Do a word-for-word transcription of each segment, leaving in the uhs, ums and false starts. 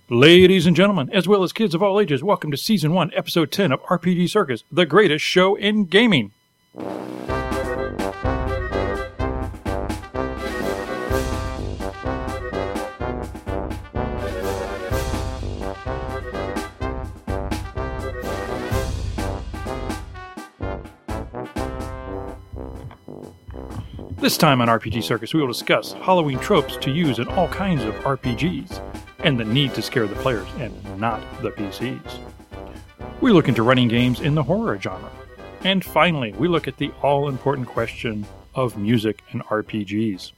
Ladies and gentlemen, as well as kids of all ages, welcome to Season one, Episode ten of R P G Circus, the greatest show in gaming. This time on R P G Circus, we will discuss Halloween tropes to use in all kinds of R P Gs, and the need to scare the players and not the P Cs. We look into running games in the horror genre. And finally, we look at the all-important question of music and R P Gs.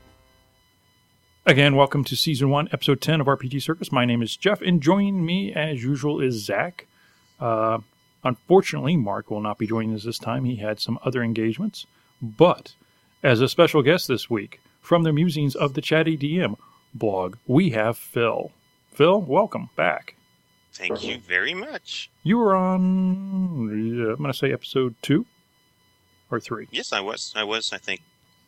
Again, welcome to Season one, Episode ten of R P G Circus. My name is Jeff, and joining me, as usual, is Zach. Uh, unfortunately, Mark will not be joining us this time. He had some other engagements. But, as a special guest this week, from the musings of the Chatty D M blog, we have Phil. Phil, welcome back. Thank you very much. You were on, uh, I'm going to say episode two or three. Yes, I was. I was, I think.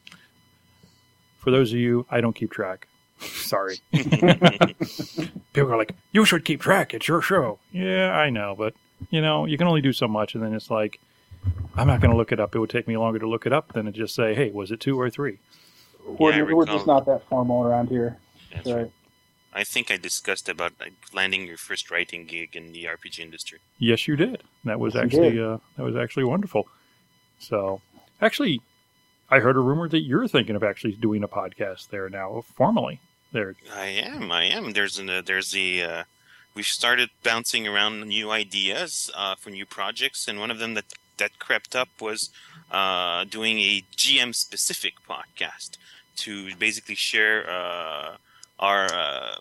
For those of you, I don't keep track. Sorry. People are like, you should keep track. It's your show. Yeah, I know. But, you know, you can only do so much. And then it's like, I'm not going to look it up. It would take me longer to look it up than to just say, hey, was it two or three? We're, Yeah, we're just not that formal around here. That's Right. right. I think I discussed about like, landing your first writing gig in the R P G industry. Yes, you did. That was Yes, you actually did. uh, that was actually wonderful. So, actually, I heard a rumor that you're thinking of actually doing a podcast there now, formally. There. I am. I am. There's an, uh, there's a. Uh, we've started bouncing around new ideas uh, for new projects, and one of them that that crept up was uh, doing a G M specific podcast to basically share uh, our uh,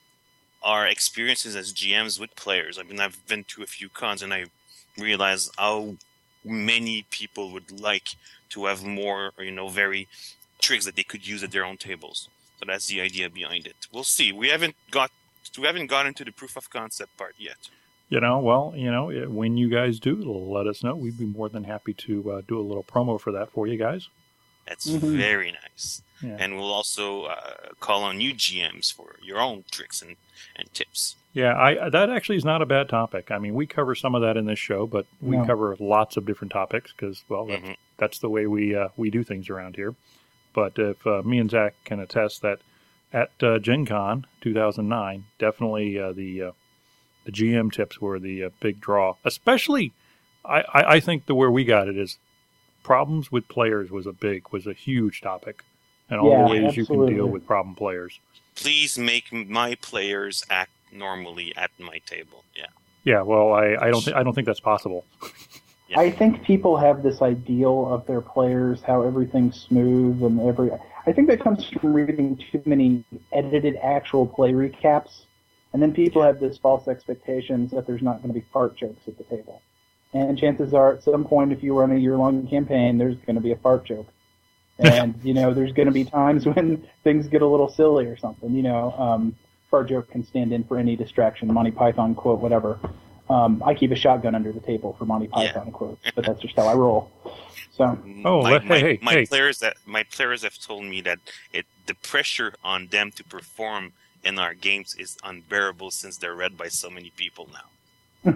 our experiences as G Ms with players. I mean, I've been to a few cons, and I realize how many people would like to have more, you know, very tricks that they could use at their own tables. So that's the idea behind it. We'll see. We haven't got we haven't gotten to the proof of concept part yet. You know, well, you know, when you guys do, let us know. We'd be more than happy to uh, do a little promo for that for you guys. That's Mhm. very nice. Yeah. And we'll also uh, call on you G Ms for your own tricks and, and tips. Yeah, I that actually is not a bad topic. I mean, we cover some of that in this show, but we No. cover lots of different topics because, well, that's, Mhm. that's the way we uh, we do things around here. But if uh, me and Zach can attest that at uh, Gen Con two thousand nine, definitely uh, the uh, the G M tips were the uh, big draw. Especially, I, I, I think the where we got it is problems with players was a big was a huge topic, and all Yeah, the ways you can absolutely. deal with problem players. Please make my players act normally at my table. Yeah. Yeah, well, I, I don't think I don't think that's possible. Yeah. I think people have this ideal of their players, how everything's smooth and every. I think that comes from reading too many edited actual play recaps, and then people have this false expectations that there's not going to be fart jokes at the table. And chances are, at some point, if you run a year-long campaign, there's going to be a fart joke. And, you know, there's going to be times when things get a little silly or something. You know, um, fart joke can stand in for any distraction, Monty Python quote, whatever. Um, I keep a shotgun under the table for Monty Python quotes, but that's just how I roll. So, Oh, my, let- hey, my, hey, my hey. players that my players have told me that it the pressure on them to perform in our games is unbearable since they're read by so many people now.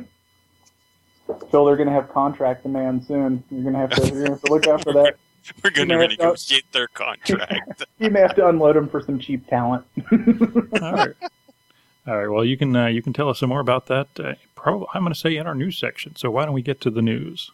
Phil, they're going to have contract demands soon. You're going to have to, you're going to have to look out for that. We're going to You may have to- renegotiate their contract. You may have to unload them for some cheap talent. All right. All right. Well, you can uh, you can tell us some more about that. Uh, probably, I'm going to say in our news section. So why don't we get to the news?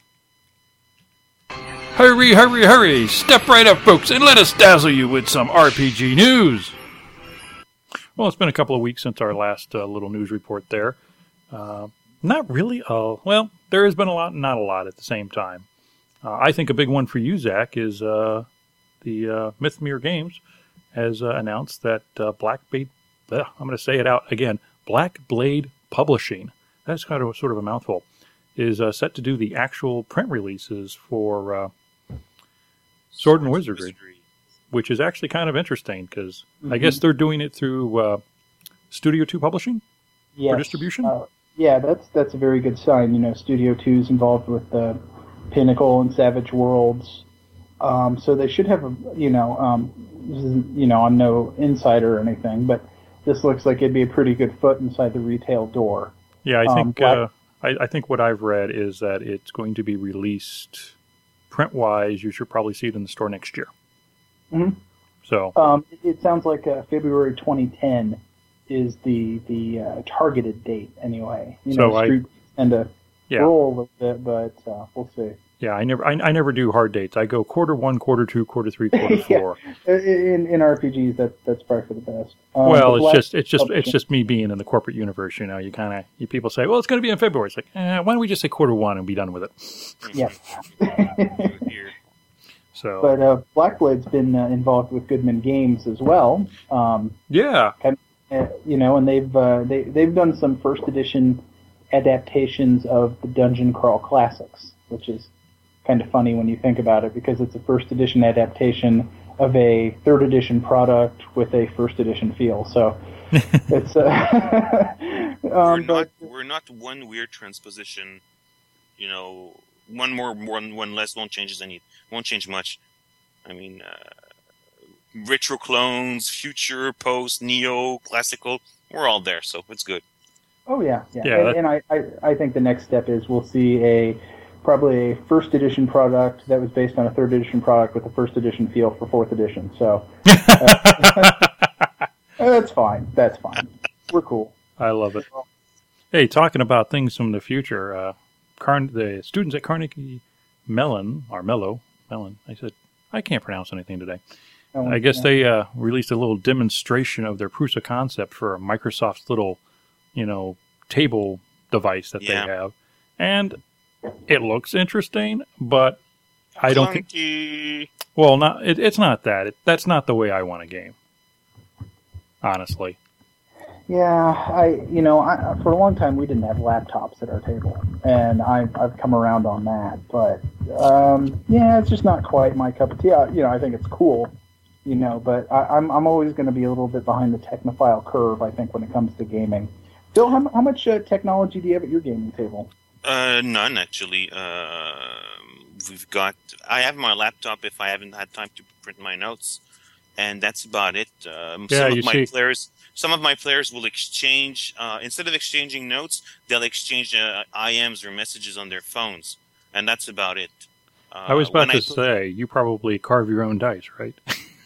Hurry, hurry, hurry! Step right up, folks, and let us dazzle you with some R P G news. Well, it's been a couple of weeks since our last uh, little news report there. Uh, not really. Uh, well, there has been a lot, not a lot at the same time. Uh, I think a big one for you, Zach, is uh, the uh, Mythmere Games has uh, announced that uh, Black Blade, uh, I'm going to say it out again, Black Blade Publishing, that's kind of sort of a mouthful, is uh, set to do the actual print releases for uh, Sword and Wizardry, which is actually kind of interesting because I guess they're doing it through uh, Studio two Publishing Yes. for distribution. Uh, yeah, that's that's a very good sign. You know, Studio two's involved with the Pinnacle and Savage Worlds, um, so they should have a, you know, um, this is, you know, I'm no insider or anything, but this looks like it'd be a pretty good foot inside the retail door. Yeah, I Um, think Black- uh, I, I think what I've read is that it's going to be released print-wise. You should probably see it in the store next year. Mhm. So Um, it, it sounds like uh, February twenty ten is the the uh, targeted date anyway. You So know, I- Street tend to yeah, roll a little bit, but uh, we'll see. yeah. I never I, I never do hard dates. I go quarter one, quarter two, quarter three, quarter Yeah. four. In in R P Gs, that that's probably for the best. Um, Well, but it's Black- just it's just oh, it's just me being in the corporate universe. You know, you kind of you people say, well, it's going to be in February. It's like, eh, why don't we just say quarter one and be done with it? Yeah. Here. So But uh, Blackblade's been uh, involved with Goodman Games as well. Um, yeah, uh, you know, and they've uh, they they've done some first edition adaptations of the Dungeon Crawl Classics, which is kind of funny when you think about it, because it's a first edition adaptation of a third edition product with a first edition feel. So it's uh, we're um, not but we're not one weird transposition. You know, one more, one one less won't change any won't change much. I mean, uh, retro clones, future, post, neo, classical, we're all there, so it's good. oh yeah, yeah, Yeah, and, that- and I, I I think the next step is we'll see a probably a first edition product that was based on a third edition product with a first edition feel for fourth edition. So uh, that's fine. That's fine. We're cool. I love it. Hey, talking about things from the future, uh, Carn- the students at Carnegie Mellon, or Mello, Mellon, I said, I can't pronounce anything today. Um, I guess yeah. they uh, released a little demonstration of their proof of concept for Microsoft's little, you know, table device that Yeah. they have. And it looks interesting, but I don't think, Clunky. well, not it, it's not that. It, that's not the way I want a game, honestly. Yeah, I you know I, for a long time we didn't have laptops at our table, and I've I've come around on that. But um, yeah, it's just not quite my cup of tea. I, you know, I think it's cool, you know, but I, I'm I'm always going to be a little bit behind the technophile curve, I think, when it comes to gaming. Bill, how, how much uh, technology do you have at your gaming table? Uh, none actually. Uh, we've got. I have my laptop if I haven't had time to print my notes, and that's about it. Um, Yeah, some you of my see- players, some of my players will exchange uh, instead of exchanging notes, they'll exchange uh, I Ms or messages on their phones, and that's about it. Uh, I was about when to I say, you probably carve your own dice, right?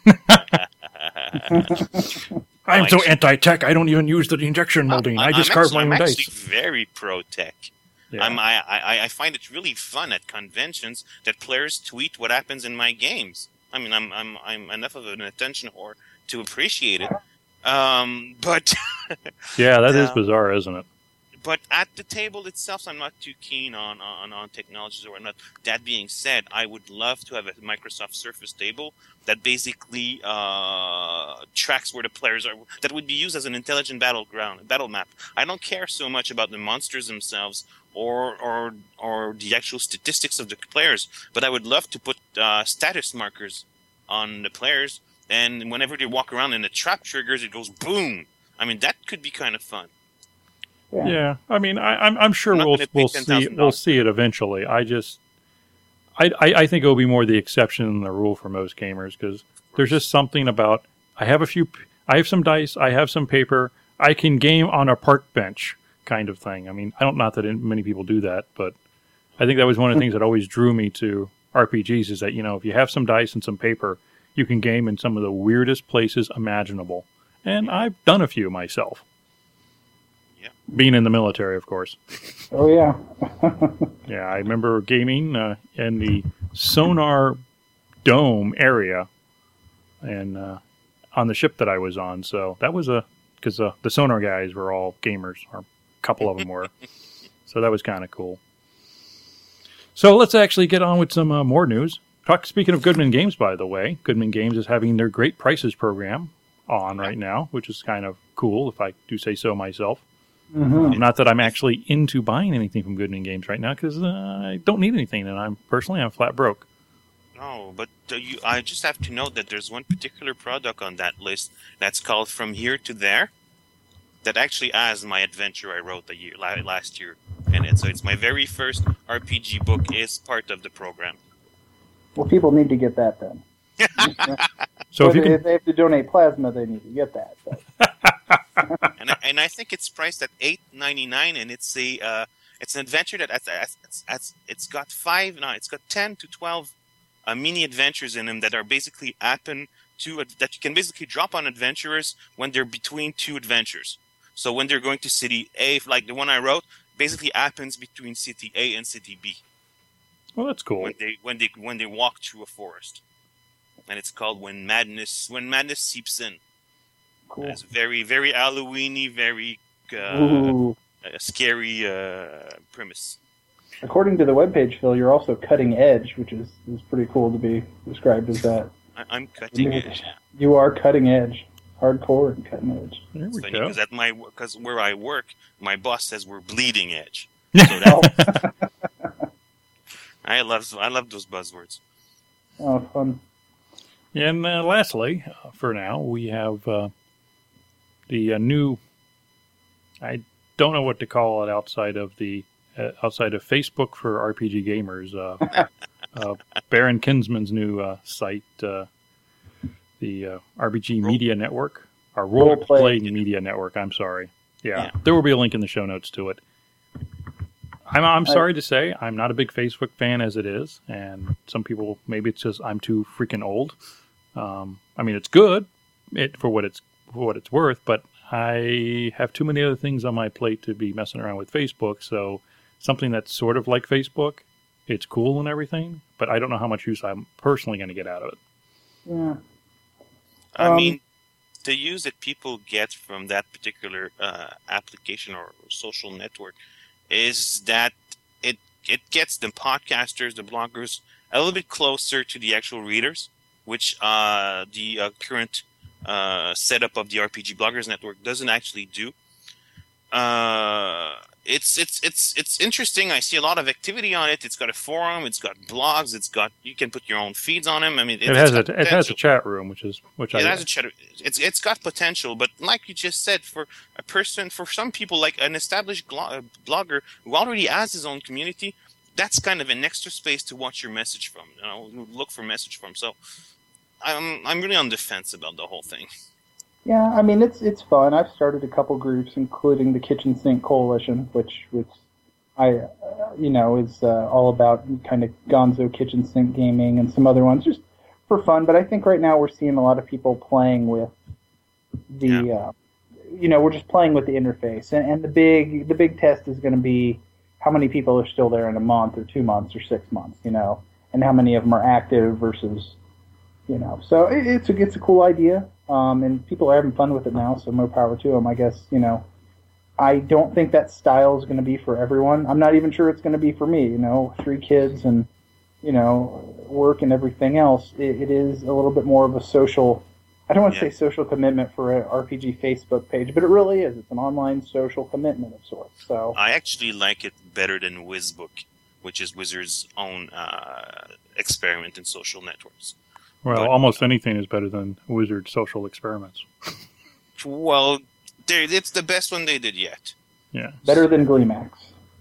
I'm so anti-tech, I don't even use the injection molding. I, I'm just carve actually, my own I'm dice. actually very pro-tech. Yeah. I'm, I, I, I find it really fun at conventions that players tweet what happens in my games. I mean, I'm I'm I'm enough of an attention whore to appreciate it. Um, but yeah, that is Yeah. bizarre, isn't it? but at the table itself, I'm not too keen on, on on technologies or whatnot. That being said, I would love to have a Microsoft Surface table that basically uh, tracks where the players are. That would be used as an intelligent battleground, battle map. I don't care so much about the monsters themselves or or or the actual statistics of the players, but I would love to put uh, status markers on the players, and whenever they walk around and the trap triggers, it goes boom. I mean, that could be kind of fun. Yeah. Yeah, I mean, I, I'm I'm sure I'm not we'll gonna pay we'll ten see thousand we'll dollars. see it eventually. I just, I, I I think it'll be more the exception than the rule for most gamers because there's just something about I have a few, I have some dice, I have some paper, I can game on a park bench kind of thing. I mean, I don't not that many people do that, but I think that was one of the things that always drew me to R P Gs is that you know if you have some dice and some paper, you can game in some of the weirdest places imaginable, and I've done a few myself. Yeah. Being in the military, of course. Oh yeah. Yeah, I remember gaming uh, in the Sonar Dome area, and uh, on the ship that I was on. So that was a because uh, the sonar guys were all gamers, or a couple of them were. So that was kind of cool. So let's actually get on with some uh, more news. Talk, speaking of Goodman Games, by the way, Goodman Games is having their Great Prices program on right now, which is kind of cool, if I do say so myself. hmm Not that I'm actually into buying anything from Goodman Games right now, because uh, I don't need anything, and I'm personally I'm flat broke. No, but uh, you, I just have to note that there's one particular product on that list that's called From Here to There that actually has my adventure I wrote the year la- last year in it. So it's my very first R P G book is part of the program. Well, people need to get that then. So if But you can, if they have to donate plasma, they need to get that. So. and, I, and I think it's priced at eight ninety-nine, and it's a uh, it's an adventure that it's, it's, it's, it's got five no it's got ten to twelve uh, mini adventures in them that are basically happen to that you can basically drop on adventurers when they're between two adventures. So when they're going to city A, like the one I wrote, basically happens between city A and city B. Well, that's cool. When they when they when they walk through a forest, and it's called When Madness When Madness Seeps In. Cool. It's very very Halloweeny, very uh, Ooh. a scary uh, premise. According to the webpage, Phil, you're also cutting edge, which is, is pretty cool to be described as that. I, I'm cutting edge. You are cutting edge. Hardcore and cutting edge. There It's we funny go. because at my because where I work, my boss says we're bleeding edge. So that, I love I love those buzzwords. Oh, fun. And uh, lastly, uh, for now, we have uh, the uh, new. I don't know what to call it outside of the uh, outside of Facebook for R P G gamers. Uh, uh, Baron Kinsman's new uh, site, uh, the uh, R P G Media Network, our Role Playing Media Network. I'm sorry. Yeah, Yeah. there will be a link in the show notes to it. I'm I'm sorry to say I'm not a big Facebook fan as it is, and some people maybe it's just I'm too freaking old. Um, I mean, it's good it for what it's for what it's worth, but I have too many other things on my plate to be messing around with Facebook. So something that's sort of like Facebook, it's cool and everything, but I don't know how much use I'm personally going to get out of it. Yeah. I Um, mean, the use that people get from that particular uh, application or social network is that it it gets the podcasters, the bloggers, a little bit closer to the actual readers, which uh, the uh, current uh, setup of the R P G Bloggers Network doesn't actually do. Uh, it's it's it's it's interesting. I see a lot of activity on it. It's got a forum. It's got blogs. It's got you can put your own feeds on them. I mean, It has a it has a chat room, which is which it I has a chat. It's it's got potential, but like you just said, for a person, for some people, like an established glo- blogger who already has his own community, that's kind of an extra space to watch your message from. You know, look for message from. So, I'm I'm really on the fence about the whole thing. Yeah, I mean it's it's fun. I've started a couple groups, including the Kitchen Sink Coalition, which which I uh, you know is uh, all about kind of Gonzo kitchen sink gaming, and some other ones just for fun. But I think right now we're seeing a lot of people playing with the Yeah. uh, you know we're just playing with the interface, and, and the big the big test is going to be how many people are still there in a month or two months or six months, you know, and how many of them are active versus. You know, so it, it's a it's a cool idea, um, and people are having fun with it now. So more power to them, I guess. You know, I don't think that style is going to be for everyone. I'm not even sure it's going to be for me. You know, three kids and you know work and everything else. It, it is a little bit more of a social. I don't want to Yeah. say social commitment for an R P G Facebook page, but it really is. It's an online social commitment of sorts. So I actually like it better than WizBook, which is Wizard's own uh, experiment in social networks. well, but- almost anything is better than Wizard Social Experiments. Well, there- it's the best one they did yet. Yeah. better than GleeMax.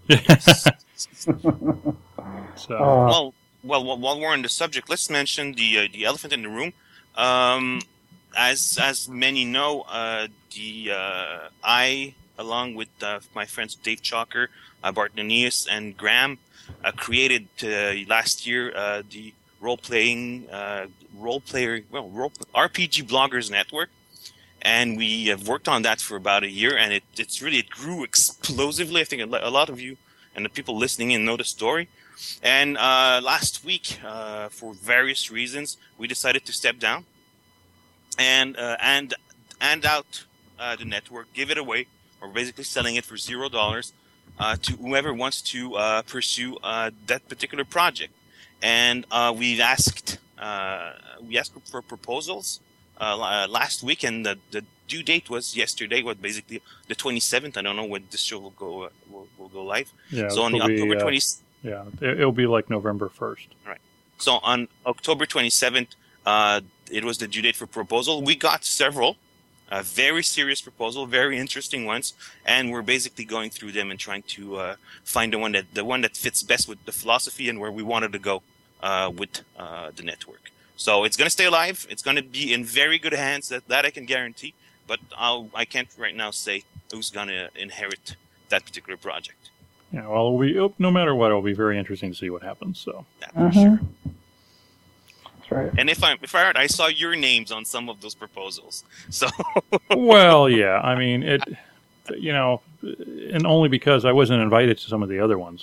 So Uh, Well, well, while while we're on the subject, let's mention the uh, the elephant in the room. Um, as as many know, uh, the uh, I, along with uh, my friends Dave Chalker, uh, Bart Nanias, and Graham, uh, created uh, last year uh, the role playing uh, role player well role, R P G Bloggers Network, and we have worked on that for about a year, and it it's really it grew explosively. I think a lo- a lot of you and the people listening in know the story. And uh, last week, uh, for various reasons, we decided to step down and uh, and hand out uh, the network, give it away. We're basically selling it for zero dollars uh, to whoever wants to uh, pursue uh, that particular project. And uh, we've asked uh, we asked for proposals uh, la- last week, and the, the due date was yesterday. What basically the twenty-seventh. I don't know when this show will go uh, will, will go live. yeah, so on the it'll be, October uh, twenty. yeah, it, it'll be like November first. So on October twenty-seventh, uh, it was the due date for proposal. We got several, uh, very serious proposal, very interesting ones, and we're basically going through them and trying to uh, find the one that the one that fits best with the philosophy and where we wanted to go uh, with uh, the network. So it's going to stay alive. It's going to be in very good hands. That that I can guarantee. But I'll, I can't right now say who's gonna inherit that particular project. Yeah, well, it'll be, oh, no matter what, it'll be very interesting to see what happens. So, Yeah, for Mhm. sure. That's right. And if I if I heard, I saw your names on some of those proposals. So well, yeah, I mean it. You know, and only because I wasn't invited to some of the other ones.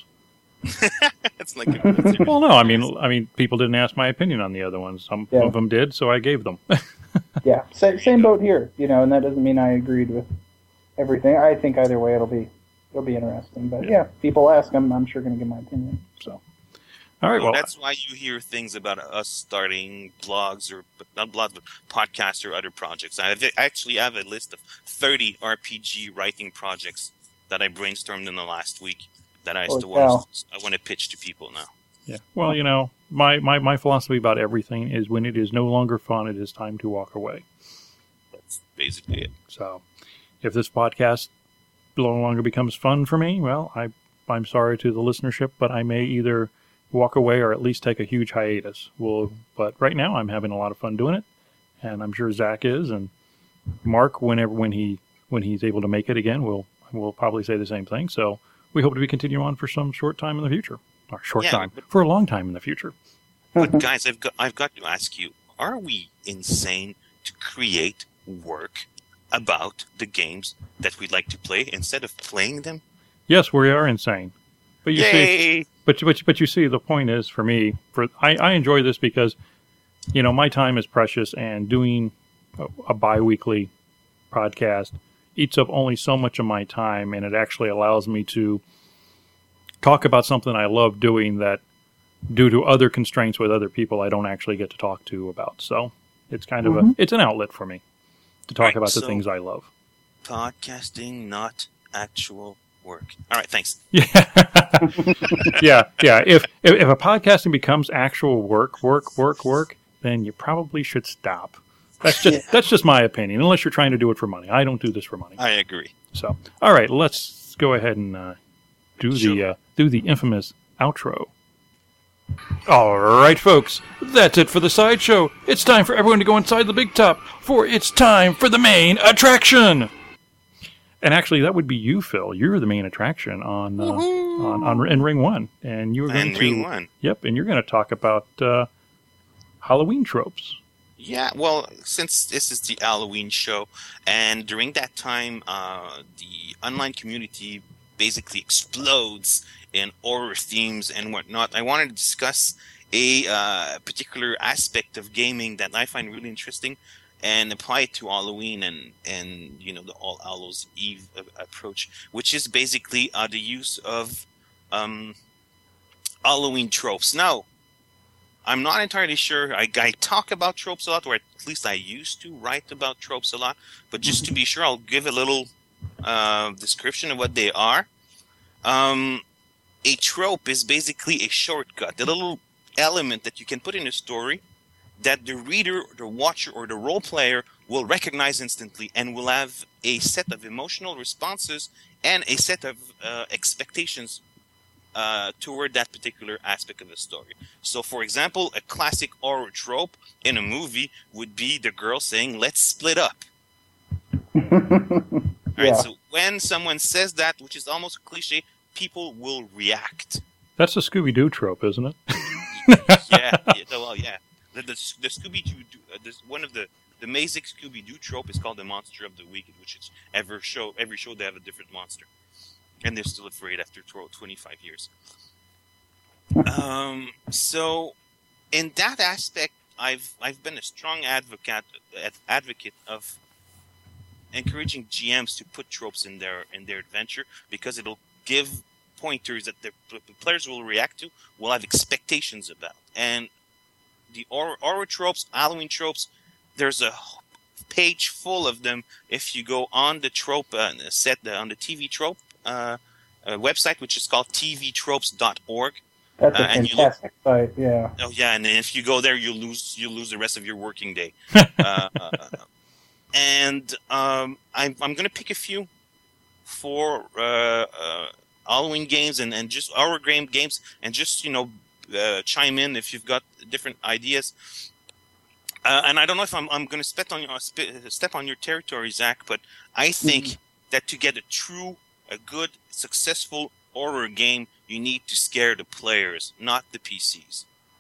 it's like a, Well, no, I mean, I mean, people didn't ask my opinion on the other ones. Some Yeah. of them did, so I gave them. Yeah, same, same boat here. You know, and that doesn't mean I agreed with everything. I think either way it'll be it'll be interesting. But yeah, people ask, I'm I'm sure going to give my opinion. So, all right, well, well, that's why you hear things about us starting blogs or but not blogs, but podcasts or other projects. I have, I actually have a list of thirty R P G writing projects that I brainstormed in the last week that I Holy still want cow. to, I want to pitch to people now. yeah. Well, you know, my, my my philosophy about everything is when it is no longer fun, it is time to walk away. That's basically it. So, if this podcast no longer becomes fun for me, well, I I'm sorry to the listenership, but I may either walk away or at least take a huge hiatus. Well, but right now I'm having a lot of fun doing it, and I'm sure Zach is, and Mark, whenever when he when he's able to make it again, will will probably say the same thing. So we hope to be continuing on for some short time in the future, or short Yeah, time but- for a long time in the future. But guys, I've got I've got to ask you: are we insane to create work about the games that we'd like to play instead of playing them? Yes, we are insane, but you see. Yay! But but but you see, the point is for me, for I, I enjoy this because, you know, my time is precious, and doing a, a bi-weekly podcast eats up only so much of my time, and it actually allows me to talk about something I love doing that, due to other constraints with other people, I don't actually get to talk to about. So it's kind of a Mhm. it's an outlet for me to talk Right, about the so- things I love. Podcasting, not actual work. All right, thanks. Yeah, yeah, yeah. If, if if a podcasting becomes actual work, work, work, work, then you probably should stop. That's just Yeah. that's just my opinion. Unless you're trying to do it for money, I don't do this for money. I agree. So, all right, let's go ahead and uh, do the Sure. uh, do the infamous outro. All right, folks, that's it for the sideshow. It's time for everyone to go inside the big top, for it's time for the main attraction. And actually, that would be you, Phil. You're the main attraction on uh, on, on in Ring One, and you're going And to Ring One. Yep, and you're going to talk about uh, Halloween tropes. Yeah, well, since this is the Halloween show, and during that time, uh, the online community basically explodes in horror themes and whatnot, I wanted to discuss a uh, particular aspect of gaming that I find really interesting and apply it to Halloween and, and you know, the All Hallows Eve a- approach, which is basically uh, the use of um, Halloween tropes. Now, I'm not entirely sure. I, I talk about tropes a lot, or at least I used to write about tropes a lot. But just to be sure, I'll give a little uh, description of what they are. Um, a trope is basically a shortcut, a little element that you can put in a story that the reader, the watcher, or the role player will recognize instantly and will have a set of emotional responses and a set of uh, expectations Uh, toward that particular aspect of the story. So, for example, a classic horror trope in a movie would be the girl saying, "Let's split up." All right, Yeah. so when someone says that, which is almost a cliche, people will react. That's a Scooby-Doo trope, isn't it? yeah, yeah, well, yeah. The, the, the Scooby-Doo, uh, this, one of the the basic Scooby-Doo trope is called the Monster of the Week, which is every show, every show they have a different monster. And they're still afraid after twenty-five years. Um, so, in that aspect, I've I've been a strong advocate advocate of encouraging G Ms to put tropes in their in their adventure because it'll give pointers that the players will react to, will have expectations about. And the horror, horror tropes, Halloween tropes, there's a page full of them. If you go on the trope uh, set uh, on the T V trope. Uh, a website which is called t v tropes dot org. That's a Uh, and you look- fantastic site, yeah. Oh yeah, and if you go there, you lose you lose the rest of your working day. uh, uh, and um, I'm I'm gonna pick a few for uh, uh, Halloween games and, and just horror game games, and just you know uh, chime in if you've got different ideas. Uh, and I don't know if I'm I'm gonna step on your step on your territory, Zach, but I think that to get a true, a good, successful horror game, you need to scare the players, not the P Cs.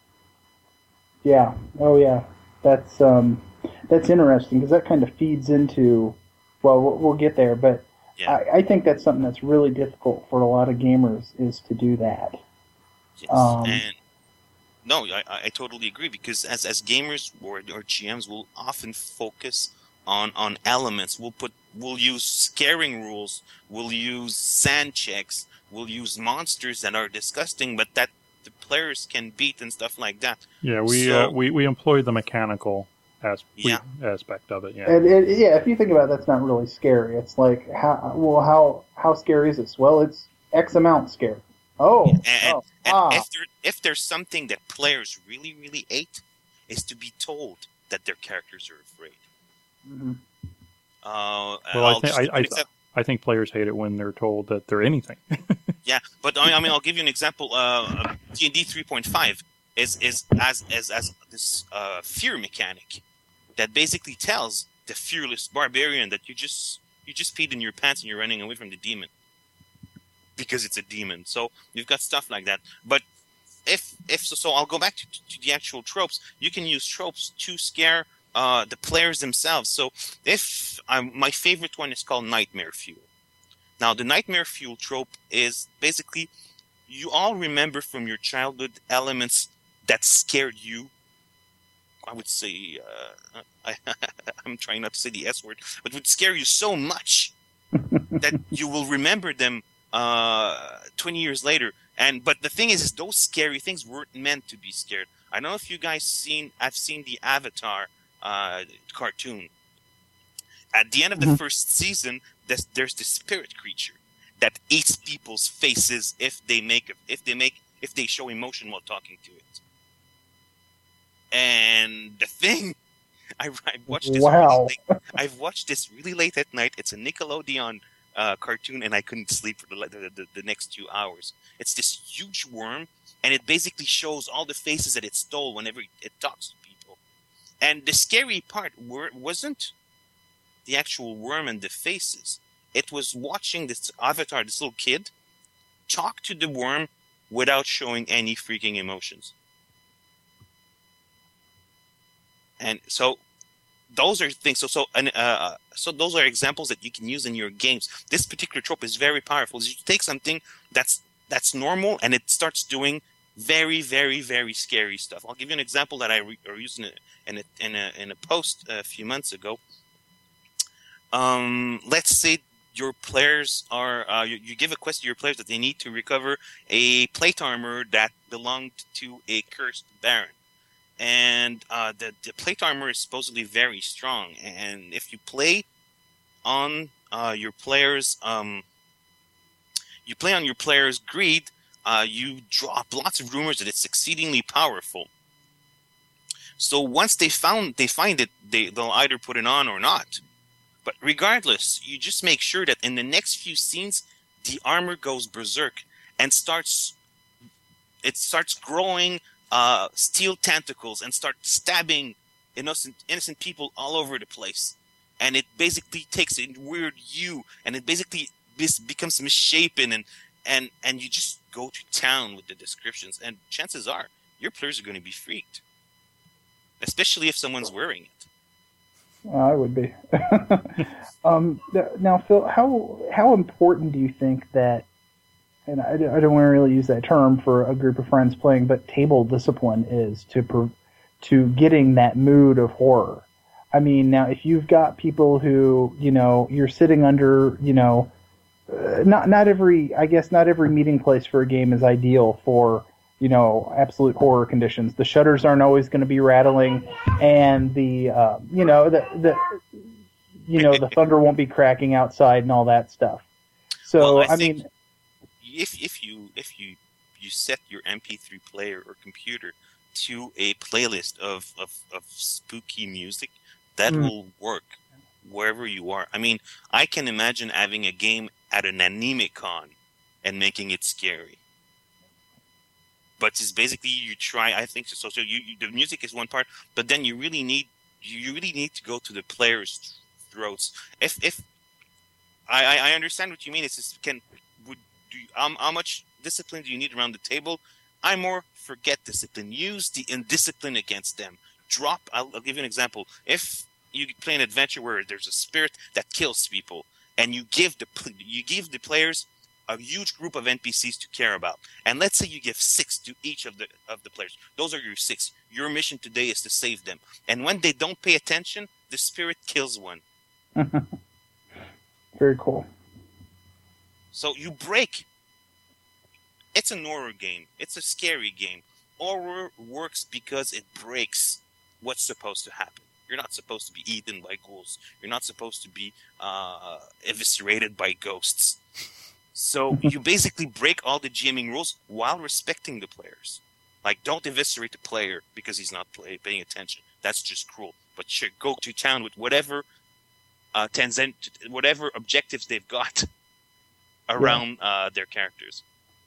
Yeah. Oh, yeah. That's um, that's interesting because that kind of feeds into. Well, we'll, we'll get there, but Yeah. I, I think that's something that's really difficult for a lot of gamers is to do that. Yes. Um, and no, I, I totally agree because as as gamers or, or G Ms will often focus on, on elements. We'll put we'll use scaring rules. We'll use sand checks. We'll use monsters that are disgusting, but that the players can beat and stuff like that. Yeah, we So- uh, we we employ the mechanical as- Yeah. aspect of it. Yeah. And, and yeah, if you think about it, that's not really scary. It's like how well how how scary is this? Well, it's X amount scary. Oh, And, oh, and ah. if there if there's something that players really really hate, is to be told that their characters are afraid. Mhm. Uh, Well, I'll I think just I, give an I, example. I think players hate it when they're told that they're anything. Yeah, but I I mean, I'll give you an example. Uh, D and D three point five is is as as as this uh, fear mechanic that basically tells the fearless barbarian that you just you just peed in your pants and you're running away from the demon because it's a demon. So you've got stuff like that. But if if so, so I'll go back to, to the actual tropes. You can use tropes to scare uh, the players themselves. So if um, my favorite one is called Nightmare Fuel. Now, the Nightmare Fuel trope is basically you all remember from your childhood elements that scared you. I would say, uh, I, I'm trying not to say the S word, but would scare you so much that you will remember them uh, twenty years later. And but the thing is, is those scary things weren't meant to be scared. I don't know if you guys seen. I've seen the Avatar uh, cartoon. At the end of the Mhm. first season, there's, there's this spirit creature that eats people's faces if they make if they make if they show emotion while talking to it. And the thing, I, I watched this. Wow. Really late, I've watched this really late at night. It's a Nickelodeon uh, cartoon, and I couldn't sleep for the, the, the the next two hours. It's this huge worm, and it basically shows all the faces that it stole whenever it talks to people. And the scary part were, wasn't the actual worm and the faces. It was watching this avatar, this little kid, talk to the worm without showing any freaking emotions. And so those are things. So so and uh, so those are examples that you can use in your games. This particular trope is very powerful. You take something that's that's normal and it starts doing very very very scary stuff. I'll give you an example that I re- or used in a, in a in a in a post a few months ago. Um, let's say your players are uh, you, you give a quest to your players that they need to recover a plate armor that belonged to a cursed baron. And uh, the, the plate armor is supposedly very strong. And if you play on uh, your players, um, you play on your players' greed, uh, you draw up lots of rumors that it's exceedingly powerful. So once they found they find it, they they'll either put it on or not. But regardless, you just make sure that in the next few scenes, the armor goes berserk and starts. It starts growing. Uh, steel tentacles and start stabbing innocent innocent people all over the place, and it basically takes a weird hue, and it basically this becomes misshapen, and and and you just go to town with the descriptions, and chances are your players are going to be freaked, especially if someone's wearing it. I would be. um, th- now, Phil, how how important do you think that? And I, I don't want to really use that term for a group of friends playing, but table discipline is to per, to getting that mood of horror. I mean, now if you've got people who, you know, you're sitting under, you know, uh, not not every, I guess not every meeting place for a game is ideal for, you know, absolute horror conditions. The shutters aren't always going to be rattling, and the, uh, you know, the the, you know, the thunder won't be cracking outside and all that stuff. So Well, I I think- mean. If if you if you you set your M P three player or computer to a playlist of, of, of spooky music, that Mm. will work wherever you are. I mean, I can imagine having a game at an anime con and making it scary. But it's basically you try. I think so. So you, you the music is one part, but then you really need you really need to go to the players' throats. If if I, I, I understand what you mean. It's just, can would do you, um, how much discipline do you need around the table? I more forget discipline. Use the indiscipline against them. Drop. I'll, I'll give you an example. If you play an adventure where there's a spirit that kills people, and you give the you give the players a huge group of N P Cs to care about, and let's say you give six to each of the of the players. Those are your six. Your mission today is to save them. And when they don't pay attention, the spirit kills one. Very cool. So you break. It's an horror game. It's a scary game. Horror works because it breaks what's supposed to happen. You're not supposed to be eaten by ghouls. You're not supposed to be uh, eviscerated by ghosts. So you basically break all the GMing rules while respecting the players. Like, don't eviscerate the player because he's not play, paying attention. That's just cruel. But sure, go to town with whatever uh, Tanzan- whatever objectives they've got around yeah. uh, their characters.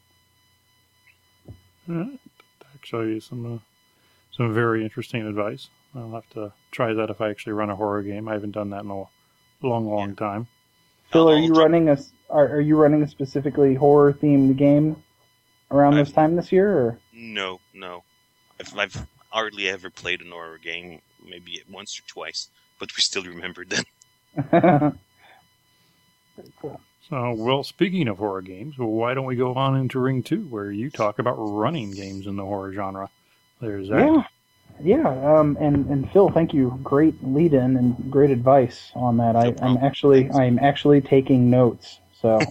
All right. Actually, some uh, some very interesting advice. I'll have to try that if I actually run a horror game. I haven't done that in a long, long yeah. time. Phil, are you running a are, are you running a specifically horror themed game around I've, this time this year? Or? No, no. I've, I've hardly ever played an horror game, maybe once or twice, but we still remember them. Very cool. So, well, speaking of horror games, well, why don't we go on into Ring two, where you talk about running games in the horror genre? There's that. Yeah. Yeah, um, and, and Phil, thank you. Great lead-in and great advice on that. I, I'm actually I'm actually taking notes. So,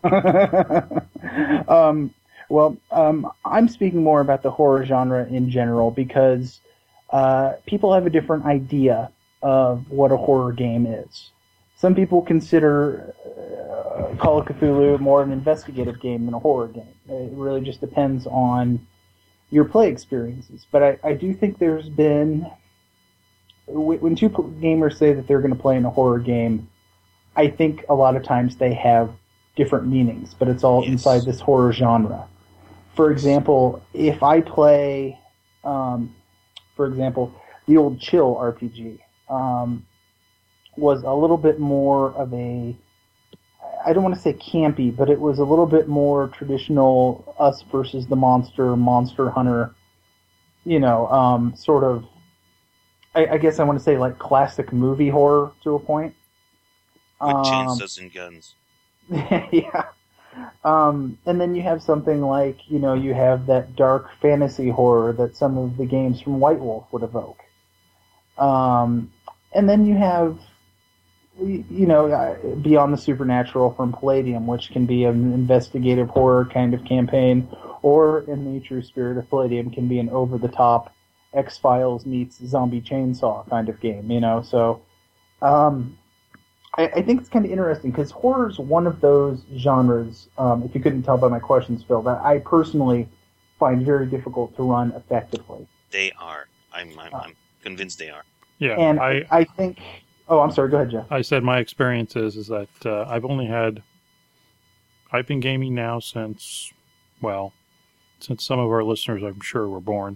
um, well, um, I'm speaking more about the horror genre in general because uh, people have a different idea of what a horror game is. Some people consider uh, Call of Cthulhu more an investigative game than a horror game. It really just depends on your play experiences. But I, I do think there's been, when two gamers say that they're going to play in a horror game, I think a lot of times they have different meanings, but it's all yes. inside this horror genre. For example, if I play, um, for example, the old Chill R P G um, was a little bit more of a, I don't want to say campy, but it was a little bit more traditional us versus the monster, monster hunter, you know, um, sort of, I, I guess I want to say like classic movie horror to a point. With um, chainsaws and guns. Yeah. Um, and then you have something like, you know, you have that dark fantasy horror that some of the games from White Wolf would evoke. Um, and then you have, you know, Beyond the Supernatural from Palladium, which can be an investigative horror kind of campaign, or in the true spirit of Palladium can be an over-the-top X-Files meets Zombie Chainsaw kind of game, you know. So um, I, I think it's kind of interesting because horror is one of those genres, um, if you couldn't tell by my questions, Phil, that I personally find very difficult to run effectively. They are. I'm, I'm, I'm convinced they are. Yeah, and I, I think... Oh, I'm sorry. Go ahead, Jeff. I said my experience is, is that uh, I've only had... I've been gaming now since, well, since some of our listeners, I'm sure, were born.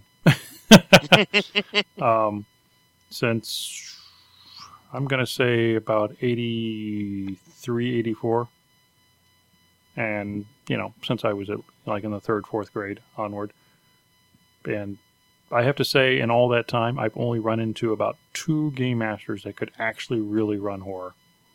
um, since, I'm going to say about eighty-three, eighty-four. And, you know, since I was at, like in the third, fourth grade onward. And I have to say, in all that time, I've only run into about two game masters that could actually really run horror.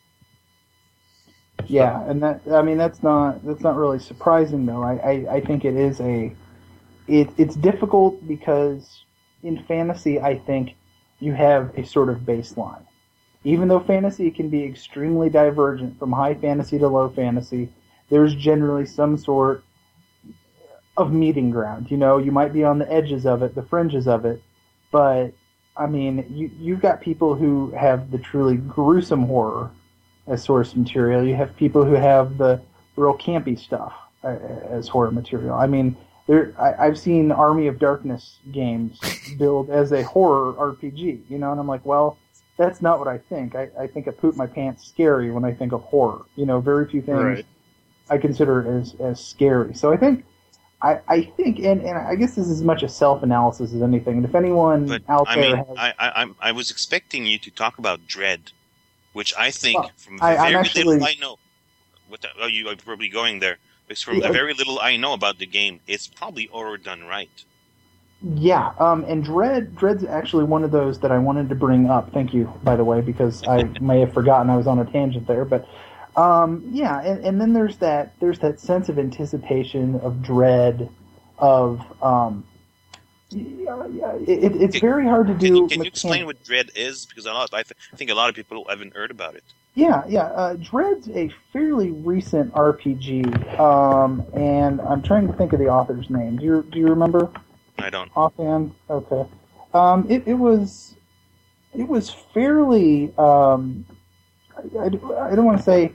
So. Yeah, and that I mean that's not that's not really surprising though. I, I, I think it is a it it's difficult because in fantasy I think you have a sort of baseline. Even though fantasy can be extremely divergent from high fantasy to low fantasy, there's generally some sort of meeting ground. You know, you might be on the edges of it, the fringes of it, but I mean, you you've got people who have the truly gruesome horror as source material. You have people who have the real campy stuff uh, as horror material. I mean, there I, I've seen Army of Darkness games build as a horror R P G. You know, and I'm like, well, that's not what I think. I, I think I poop my pants scary when I think of horror. You know, very few things right. I consider as as scary. So I think. I, I think, and, and I guess this is as much a self-analysis as anything. And if anyone but, out I there mean, has... I, I, I was expecting you to talk about Dread, which I think, well, from the I, very actually, little I know, what the, oh, you are probably going there. Because from Yeah. the very little I know about the game, it's probably horror done right. Yeah, um, and Dread Dread's actually one of those that I wanted to bring up. Thank you, by the way, because I may have forgotten I was on a tangent there. But um, yeah, and, and then there's that there's that sense of anticipation, of dread, of um, yeah, yeah, it, it's Can- very hard to do. Can you, can you mechanic- explain what Dread is? Because a lot, I, th- I think a lot of people haven't heard about it. Yeah, yeah. Uh, Dread's a fairly recent R P G, um, and I'm trying to think of the author's name. Do you do you remember? I don't. Offhand, okay. Um, it, it was, it was fairly. Um, I, I, I don't want to say.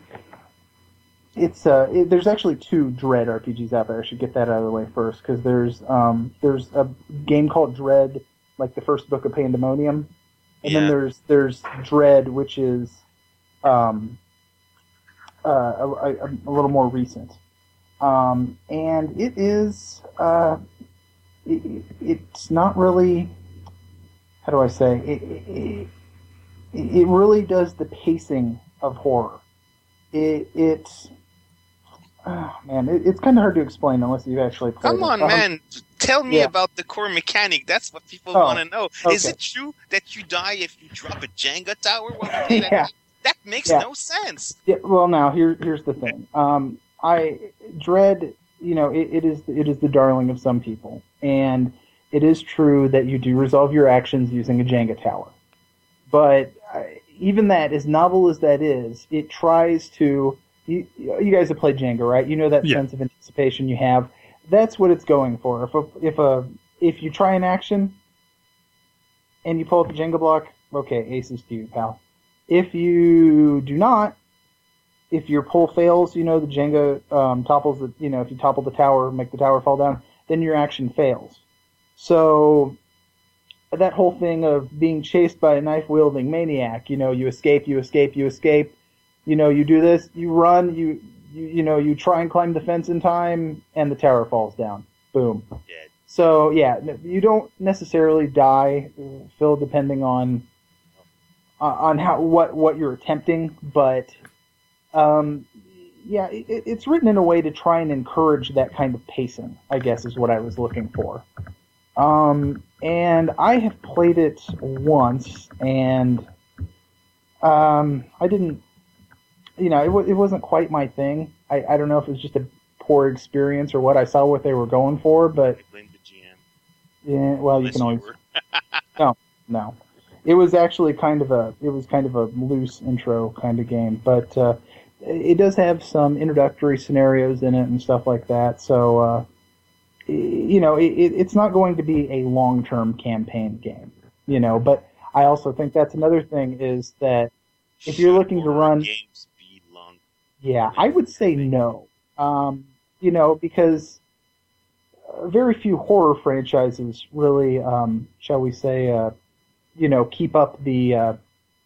It's uh, it, there's actually two Dread R P Gs out there. I should get that out of the way first, because there's um, there's a game called Dread, like the first book of Pandemonium, and Yeah. then there's there's Dread, which is um, uh, a, a, a little more recent, um, and it is. Uh, It, it's not really, how do I say, it, it, it really does the pacing of horror. It, it's, oh man, it, it's kind of hard to explain unless you've actually played Come it. on, Um, man. Tell me yeah. about the core mechanic. That's what people Oh, want to know. Is okay. it true that you die if you drop a Jenga tower? While you do that? Yeah. That makes Yeah. no sense. Yeah, well, now here, here's the thing. Um, I Dread, you know, it, it is it is the darling of some people, and it is true that you do resolve your actions using a Jenga tower. But uh, even that, as novel as that is, it tries to. You, you guys have played Jenga, right? You know that Yeah. sense of anticipation you have. That's what it's going for. If a, if a if you try an action and you pull up the Jenga block, okay, aces to you, pal. If you do not, if your pull fails, you know, the Jenga um, topples the, you know, if you topple the tower, make the tower fall down, then your action fails. So that whole thing of being chased by a knife-wielding maniac, you know, you escape, you escape, you escape, you know, you do this, you run, you, you, you know, you try and climb the fence in time, and the tower falls down. Boom. Dead. So, yeah, you don't necessarily die, Phil, depending on uh, on how what, what you're attempting, but um, yeah, it, it's written in a way to try and encourage that kind of pacing, I guess, is what I was looking for. Um, and I have played it once, and um, I didn't, you know, it, w- it wasn't quite my thing. I, I don't know if it was just a poor experience or what. I saw what they were going for, but I blame the G M. yeah, well, you Unless can always were. no, no. It was actually kind of a it was kind of a loose intro kind of game, but uh, it does have some introductory scenarios in it and stuff like that. So uh, you know, it, it's not going to be a long term campaign game, you know. But I also think that's another thing is that if you're Should looking to horror run, games be long? yeah, I would say no. Um, you know, because uh, very few horror franchises really, um, shall we say, uh, you know, keep up the. Uh,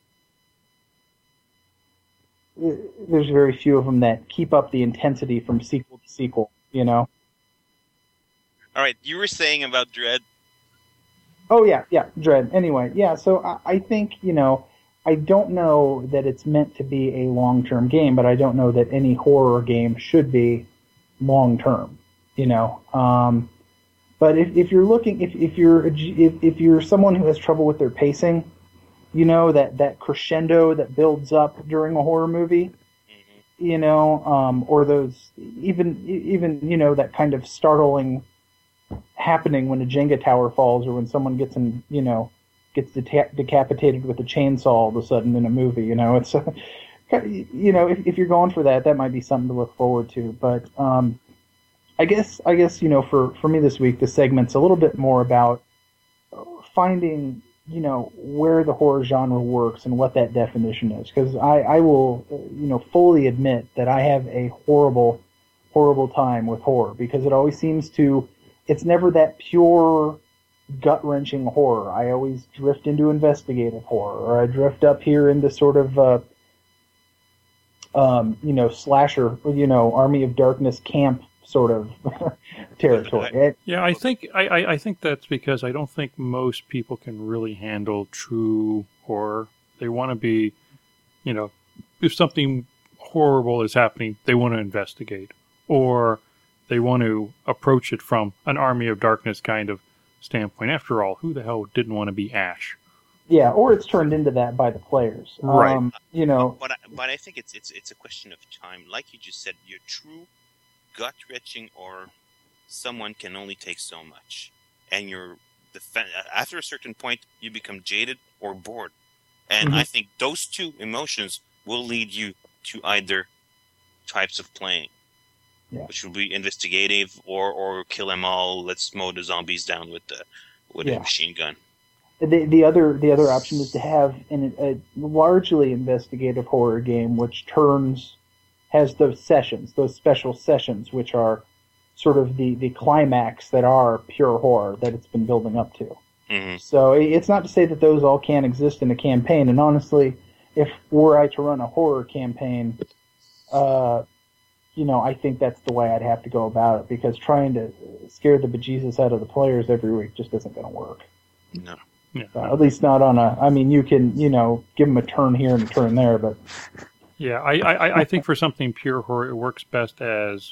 there's very few of them that keep up the intensity from sequel to sequel. You know. All right, you were saying about Dread. Oh yeah, yeah, Dread. Anyway, yeah. So I, I think you know. I don't know that it's meant to be a long-term game, but I don't know that any horror game should be long-term, you know. Um, but if, if you're looking, if, if you're a G- if, if you're someone who has trouble with their pacing, you know, that, that crescendo that builds up during a horror movie, Mm-hmm. you know, um, or those even even you know that kind of startling happening when a Jenga tower falls or when someone gets in, you know. gets deca- decapitated with a chainsaw all of a sudden in a movie, you know. It's, you know, if, if you're going for that, that might be something to look forward to. But um, I guess, I guess, you know, for, for me this week, the segment's a little bit more about finding, you know, where the horror genre works and what that definition is. Because I, I will, you know, fully admit that I have a horrible, horrible time with horror because it always seems to, it's never that pure gut-wrenching horror. I always drift into investigative horror, or I drift up here into sort of, uh, um, you know, slasher, you know, Army of Darkness camp sort of territory. It, Yeah, I think I, I, I think that's because I don't think most people can really handle true horror. They want to be, you know, if something horrible is happening, they want to investigate, or they want to approach it from an Army of Darkness kind of standpoint. After all, who the hell didn't want to be Ash? Yeah, or it's turned into that by the players. Right. Um, you know. But I, but I think it's it's it's a question of time. Like you just said, your true gut wrenching, or someone can only take so much, and you're def- after a certain point, you become jaded or bored. And Mhm. I think those two emotions will lead you to either types of playing, Yeah. which will be investigative or or kill them all. Let's mow the zombies down with the with Yeah. a machine gun. The, the other the other option is to have an, a largely investigative horror game, which turns has those sessions, those special sessions, which are sort of the, the climax that are pure horror that it's been building up to. hmm So it's not to say that those all can't exist in a campaign. And honestly, if were I to run a horror campaign, uh, you know, I think that's the way I'd have to go about it, because trying to scare the bejesus out of the players every week just isn't going to work. No. Yeah. Uh, at least not on a. I mean, you can, you know, give them a turn here and a turn there, but Yeah, I, I, I think for something pure horror, it works best as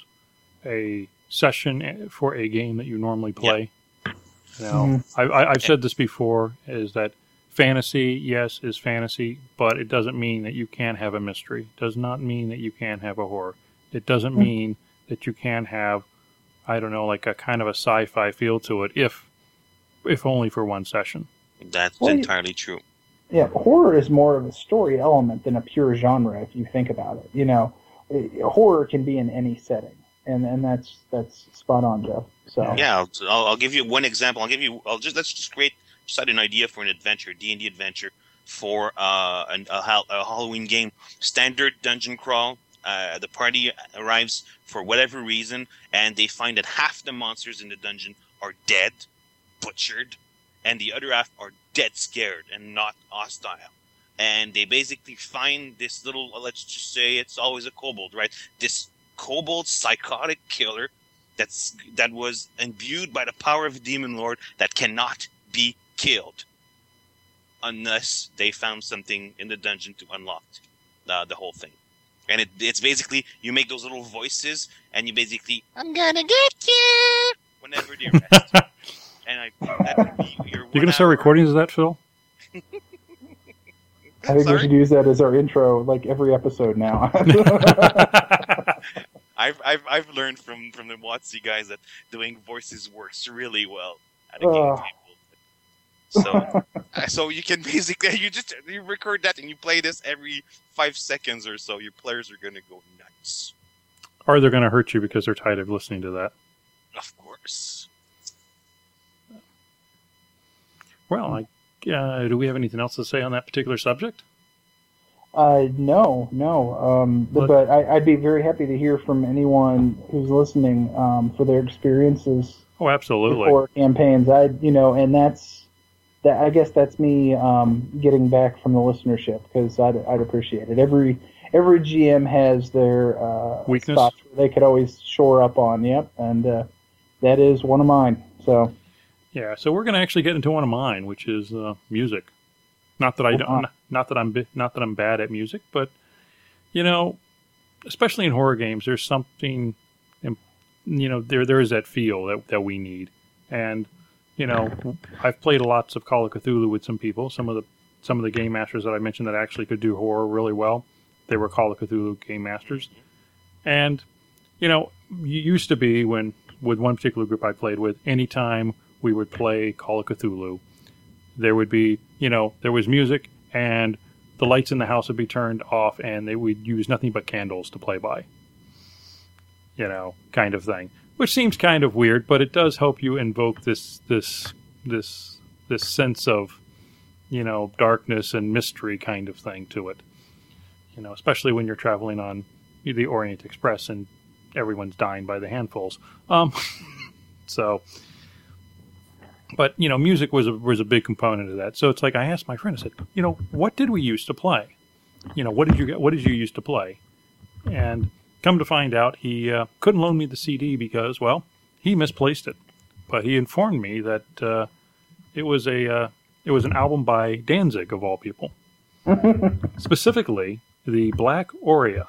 a session for a game that you normally play. You know, Mhm. I, I, I've said this before, is that fantasy, yes, is fantasy, but it doesn't mean that you can't have a mystery. It does not mean that you can't have a horror. It doesn't Mhm. mean that you can't have, I don't know, like a kind of a sci-fi feel to it, if if only for one session. That's Well, you- entirely true. yeah, horror is more of a story element than a pure genre, if you think about it. You know, eh, horror can be in any setting, and and that's that's spot on, Jeff. So Yeah, I'll, I'll, I'll give you one example. I'll give you. I'll just let's just create just had an idea for an adventure, D and D adventure for uh, an, a, Hal- a Halloween game, standard dungeon crawl. Uh, the party arrives for whatever reason, and they find that half the monsters in the dungeon are dead, butchered, and the other half are dead scared and not hostile. And they basically find this little, let's just say it's always a kobold, right? This kobold psychotic killer that's that was imbued by the power of a demon lord that cannot be killed unless they found something in the dungeon to unlock uh, the whole thing. And it, it's basically, you make those little voices, and you basically, I'm gonna get you, whenever they rest. And I think that would be your You're going to start recordings of that, Phil? I think Sorry? we should use that as our intro, like every episode now. I've, I've I've learned from, from the WotC guys that doing voices works really well at a game Oh. table. So so you can basically you just you record that and you play this every five seconds or so. Your players are gonna go nuts. Or they're going to hurt you because they're tired of listening to that. Of course. Well, I, uh, do we have anything else to say on that particular subject? Uh, no, no. Um, but But- I, I'd be very happy to hear from anyone who's listening um, for their experiences Oh, with absolutely. horror campaigns. I, you know, and that's that. I guess that's me um, getting back from the listenership, because I'd, I'd appreciate it. Every every G M has their uh, Weakness? spots where they could always shore up on. Yep, and uh, that is one of mine. So Yeah, so we're going to actually get into one of mine, which is uh, music. Not that I Oh, don't, wow. not that I'm, bi- not that I'm bad at music, but you know, especially in horror games, there's something, im- you know, there there is that feel that that we need, and you know, I've played lots of Call of Cthulhu with some people. Some of the some of the game masters that I mentioned that actually could do horror really well, they were Call of Cthulhu game masters, and you know, you used to be when with one particular group I played with, anytime we would play Call of Cthulhu, there would be, you know, there was music and the lights in the house would be turned off and they would use nothing but candles to play by. You know, kind of thing. Which seems kind of weird, but it does help you invoke this this this this sense of, you know, darkness and mystery kind of thing to it. You know, especially when you're traveling on the Orient Express and everyone's dying by the handfuls. Um so But, you know, music was a, was a big component of that. So it's like I asked my friend, I said, you know, what did we used to play? You know, what did you get? What did you used to play? And come to find out, he uh, couldn't loan me the C D because, well, he misplaced it. But he informed me that uh, it was a uh, it was an album by Danzig, of all people. Specifically, the Black Aurea.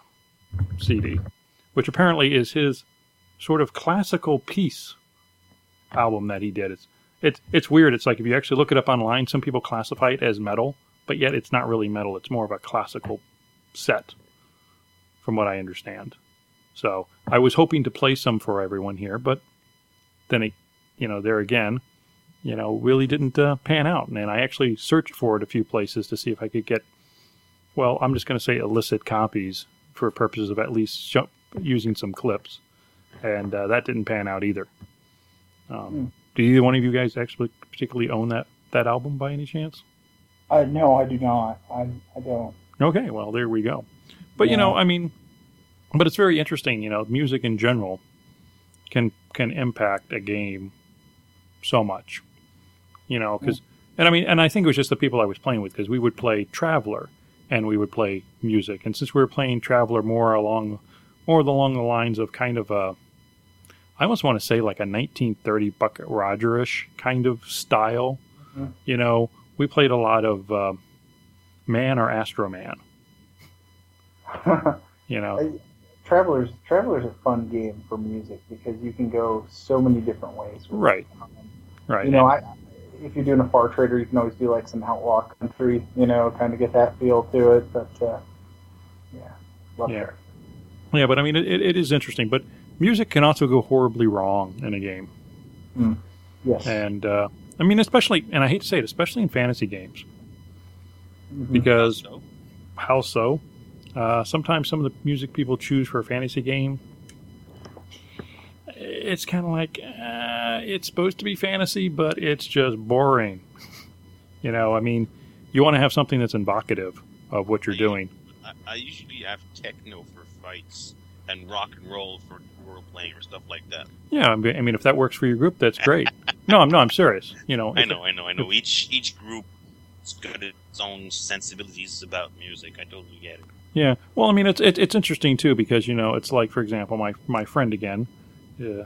C D, which apparently is his sort of classical piece album that he did. It's it's it's weird. It's like if you actually look it up online, some people classify it as metal, but yet it's not really metal. It's more of a classical set, from what I understand. So I was hoping to play some for everyone here, but then it, you know, there again, you know, really didn't uh, pan out. And I actually searched for it a few places to see if I could get, well, I'm just going to say illicit copies for purposes of at least sh- using some clips. And uh, that didn't pan out either. Um, mm. Do either one of you guys actually particularly own that, that album by any chance? Uh, no, I do not. I, I don't. Okay, well, there we go. But, yeah. you know, I mean, but it's very interesting, you know, music in general can can impact a game so much, you know, because, and I mean, and I think it was just the people I was playing with, because we would play Traveler and we would play music. And since we were playing Traveler more along, more along the lines of kind of a, I almost want to say like a nineteen thirty Bucket Roger-ish kind of style, mm-hmm. you know, we played a lot of uh, Man or Astro Man, you know. Traveler's Traveler's a fun game for music because you can go so many different ways. Right. Um, right. You know, I, if you're doing a Far Trader, you can always do like some outlaw country, you know, kind of get that feel to it. But, uh, yeah, love yeah. it. Yeah, but I mean, it, it is interesting. But music can also go horribly wrong in a game. Mm. Yes. And, uh, I mean, especially, and I hate to say it, especially in fantasy games. Mm-hmm. Because, how so? How so? Uh, sometimes some of the music people choose for a fantasy game, it's kind of like, uh, it's supposed to be fantasy, but it's just boring. You know, I mean, you want to have something that's evocative of what you're I doing. Usually, I, I usually have techno for fights and rock and roll for role playing or stuff like that. Yeah, I mean, if that works for your group, that's great. no, I'm no, I'm serious. You know, I know, it, I know, I know. Each each group has got its own sensibilities about music. I totally get it. Yeah, well, I mean, it's it, it's interesting too because you know it's like, for example, my my friend again uh,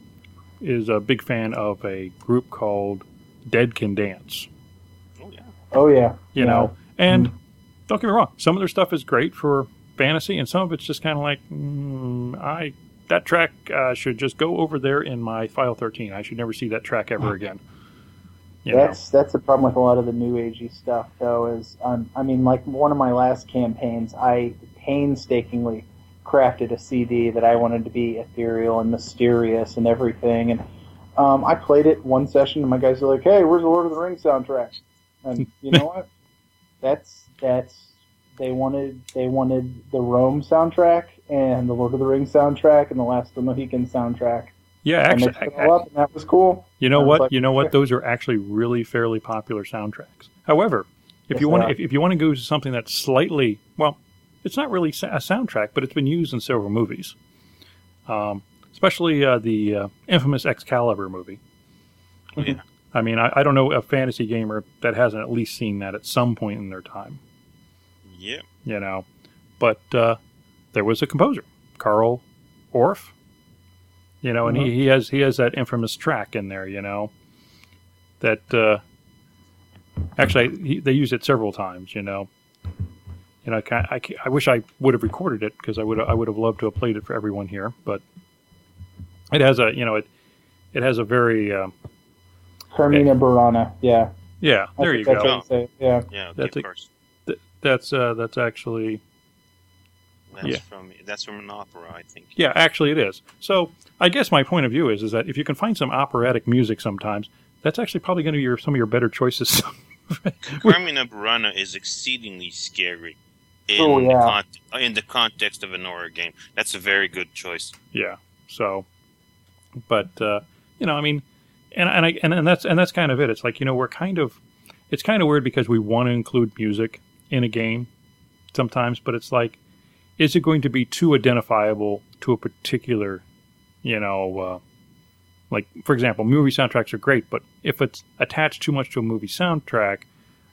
is a big fan of a group called Dead Can Dance. Oh yeah. Oh yeah. You yeah. know, and mm. don't get me wrong, some of their stuff is great for fantasy, and some of it's just kind of like, mm, I that track uh, should just go over there in my file thirteen. I should never see that track ever again. You that's know. that's the problem with a lot of the new agey stuff, though. Is um, I mean, like one of my last campaigns, I painstakingly crafted a C D that I wanted to be ethereal and mysterious and everything, and um, I played it one session, and my guys are like, "Hey, where's the Lord of the Rings soundtrack?" And you know what? That's that's they wanted they wanted the Rome soundtrack and the Lord of the Rings soundtrack and the Last of the Mohican soundtrack. Yeah, actually, and they up, and that was cool. You know what? Like, you know what? Those are actually really fairly popular soundtracks. However, if yes, you want, if, if you want to go to something that's slightly, well, it's not really a soundtrack, but it's been used in several movies, um, especially uh, the uh, infamous Excalibur movie. Yeah. I mean, I, I don't know a fantasy gamer that hasn't at least seen that at some point in their time. Yeah. You know, but uh, there was a composer, Carl Orff. You know, and mm-hmm. he, he has he has that infamous track in there, you know, that uh, actually he, they use it several times, you know. You know, I, I, I wish I would have recorded it because I would I would have loved to have played it for everyone here, but it has a you know it it has a very uh, Carmina it, Burana, yeah, yeah. There you that's go. What say. Yeah, yeah, that's of a, course. Th- that's uh, that's actually. That's yeah. from that's from an opera, I think. Yeah, actually it is. So I guess my point of view is is that if you can find some operatic music sometimes, that's actually probably going to be your, some of your better choices. Carmina Burana is exceedingly scary in, oh, yeah. the con- in the context of an horror game. That's a very good choice. Yeah. So, but uh, you know, I mean, and and I and, and that's and that's kind of it. It's like, you know, we're kind of it's kind of weird because we want to include music in a game sometimes, but it's like, is it going to be too identifiable to a particular, you know, uh, like, for example, movie soundtracks are great, but if it's attached too much to a movie soundtrack,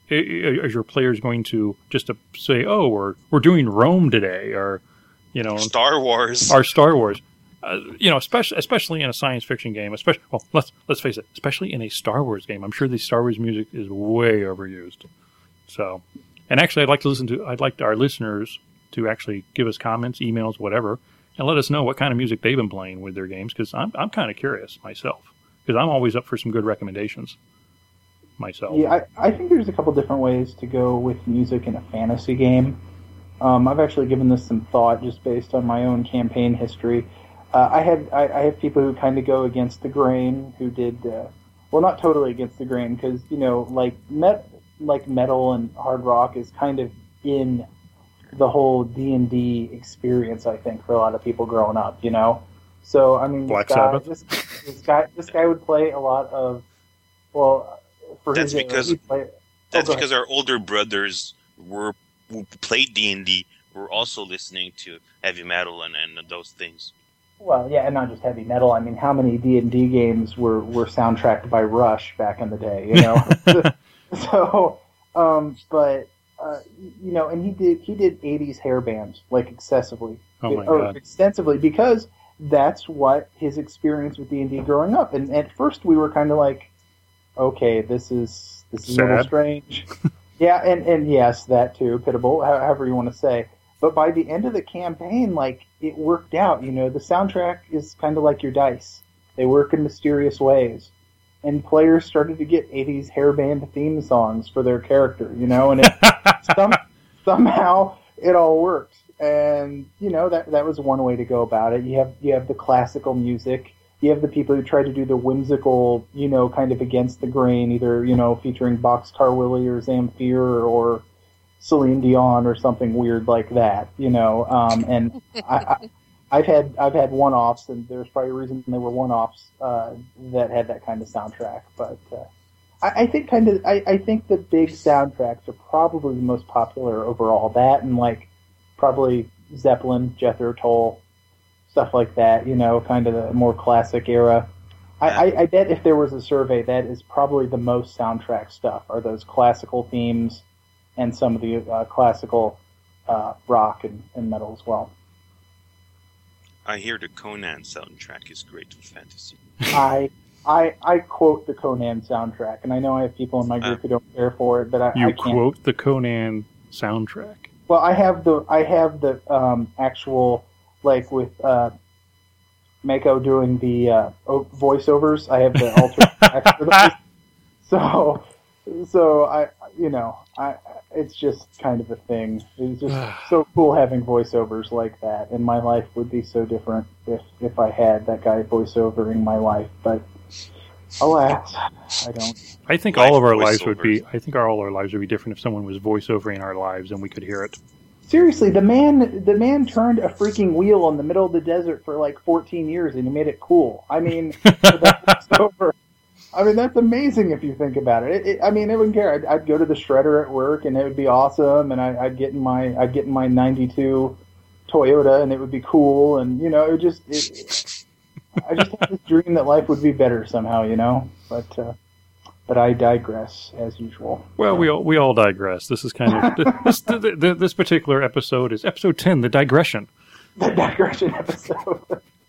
is your players going to just to say, oh, we're, we're doing Rome today, or, you know, Star Wars. Or Star Wars. Uh, you know, especially especially in a science fiction game, especially, well, let's, let's face it, especially in a Star Wars game, I'm sure the Star Wars music is way overused. So, and actually, I'd like to listen to, I'd like our listeners to actually give us comments, emails, whatever, and let us know what kind of music they've been playing with their games, because I'm, I'm kind of curious myself, because I'm always up for some good recommendations myself. Yeah, I, I think there's a couple different ways to go with music in a fantasy game. Um, I've actually given this some thought just based on my own campaign history. Uh, I have I, I have people who kind of go against the grain, who did uh, well, not totally against the grain, because you know, like met like metal and hard rock is kind of in the whole D and D experience. I think for a lot of people growing up, you know. So I mean, Black this guy, Sabbath. This, this guy, this guy would play a lot of well. For That's his, because uh, play, that's oh, because our older brothers were who played D and D were also listening to heavy metal and, and those things. Well, yeah, and not just heavy metal. I mean, how many D and D games were, were soundtracked by Rush back in the day, you know? so, um, but, uh, you know, and he did he did eighties hair bands, like, excessively. Oh, my or God. extensively, because that's what his experience with D and D growing up. And at first we were kind of like, okay, this is this is a little Sad. strange. yeah, and, and yes, that too, pitiable, however you want to say. But by the end of the campaign, like, it worked out, you know. The soundtrack is kind of like your dice. They work in mysterious ways. And players started to get eighties hairband theme songs for their character, you know, and it, some, somehow it all worked. And, you know, that that was one way to go about it. You have you have the classical music. You have the people who try to do the whimsical, you know, kind of against the grain, either, you know, featuring Boxcar Willie or Zamfir or Celine Dion or something weird like that, you know. Um, and I, I, I've had I've had one-offs, and there's probably a reason they were one-offs uh, that had that kind of soundtrack. But uh, I, I think kind of I, I think the big soundtracks are probably the most popular overall. That and like probably Zeppelin, Jethro Tull, stuff like that. You know, kind of the more classic era. I, I, I bet if there was a survey, that is probably the most soundtrack stuff. Are those classical themes and some of the uh, classical uh, rock and, and metal as well. I hear the Conan soundtrack is great for fantasy. I I I quote the Conan soundtrack, and I know I have people in my group Uh, who don't care for it, but I, You I can't. quote the Conan soundtrack. Well, I have the I have the um, actual, like with uh, Mako doing the uh, o- voiceovers. I have the alternate text for those. So so I you know I it's just kind of a thing. It's just so cool having voiceovers like that, and my life would be so different if if I had that guy voiceovering my life. But alas, I don't. I think Life all of our lives would be. voiceovers. I think our, all our lives would be different if someone was voiceovering our lives and we could hear it. Seriously, the man the man turned a freaking wheel in the middle of the desert for like fourteen years, and he made it cool. I mean, that's over. I mean, that's amazing if you think about it. It, it I mean, I wouldn't care. I'd, I'd go to the shredder at work, and it would be awesome. And I, I'd get in my I'd get in my ninety-two Toyota, and it would be cool. And you know, it would just it, it, I just had this dream that life would be better somehow. You know, but uh, but I digress as usual. Well, we all we all digress. This is kind of this the, the, this particular episode is episode ten, the digression. The digression episode.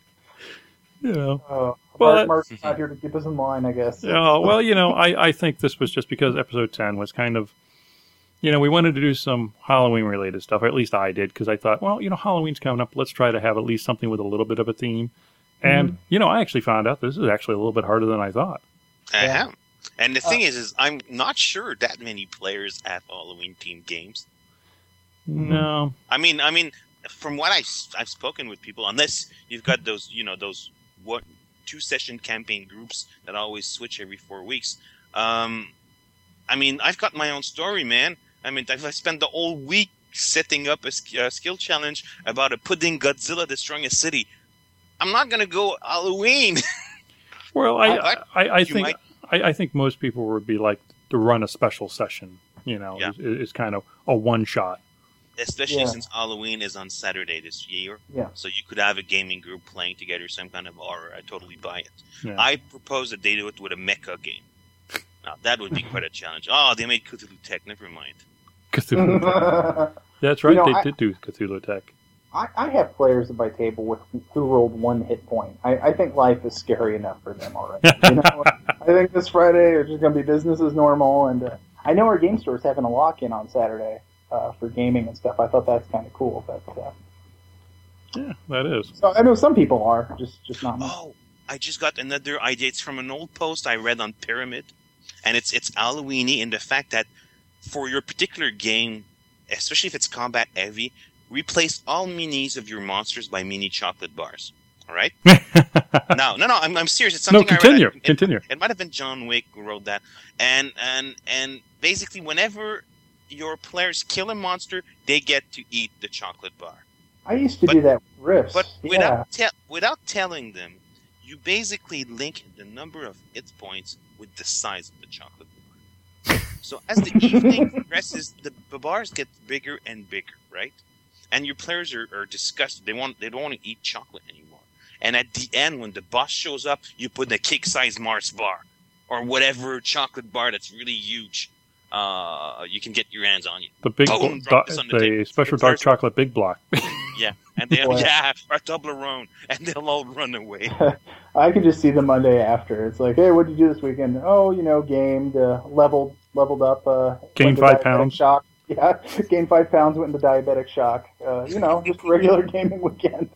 You know. Uh, Well, Mark, that- Mark's not here to keep us in line, I guess. Yeah, well, you know, I, I think this was just because episode ten was kind of, you know, we wanted to do some Halloween-related stuff, or at least I did, because I thought, well, you know, Halloween's coming up. Let's try to have at least something with a little bit of a theme. And, you know, I actually found out this is actually a little bit harder than I thought. I Yeah. am. And the thing is, is I'm not sure that many players have Halloween-themed games. No. I mean, I mean, from what I've, I've spoken with people, unless you've got those, you know, those what two-session campaign groups that always switch every four weeks. Um, I mean, I've got my own story, man. I mean, I've I spent the whole week setting up a, sk- a skill challenge about a pudding Godzilla destroying a city. I'm not gonna go Halloween. Well, I I- I, I you think might- I, I think most people would be like to run a special session. You know, Yeah. it's, it's kind of a one shot. Especially Yeah. since Halloween is on Saturday this year. Yeah. So you could have a gaming group playing together some kind of horror. I totally buy it. Yeah. I propose that they do it with a mecha game. Now, that would be quite a challenge. Oh, they made Cthulhu Tech. Never mind. Cthulhu Tech. I, That's right. You know, they I- did do Cthulhu Tech. I have players at my table with who rolled one hit point. I, I think life is scary enough for them already. You know, I think this Friday is just going to be business as normal, and uh, I know our game store is having a lock-in on Saturday uh, for gaming and stuff. I thought that's kind of cool. But uh, yeah, that is. So I know some people are just just not. Oh, I just got another idea. It's from an old post I read on Pyramid, and it's it's Halloweeny in the fact that for your particular game, especially if it's combat heavy, replace all minis of your monsters by mini chocolate bars. All right? no, no, no. I'm, I'm serious. It's something no, continue. I read. It, continue. It, it might have been John Wick who wrote that. And and and basically, whenever your players kill a monster, they get to eat the chocolate bar. I used to but, do that with Rifts. But yeah. without te- without telling them, you basically link the number of hit points with the size of the chocolate bar. So as the evening progresses, the, the bars get bigger and bigger, right? And your players are, are disgusted. They want they don't want to eat chocolate anymore. And at the end, when the boss shows up, you put the cake-sized Mars bar or whatever chocolate bar that's really huge. Uh, you can get your hands on. You. The big, Boom, do- the, the special dark chocolate big block. Yeah, and they'll yeah, or Toblerone, and they'll all run away. I can just see the Monday after. It's like, hey, what did you do this weekend? Oh, you know, gamed, uh, leveled, leveled up. Uh, gained five pounds. Shock. Yeah, gained five pounds, went into diabetic shock. Uh, you know, just regular gaming weekend.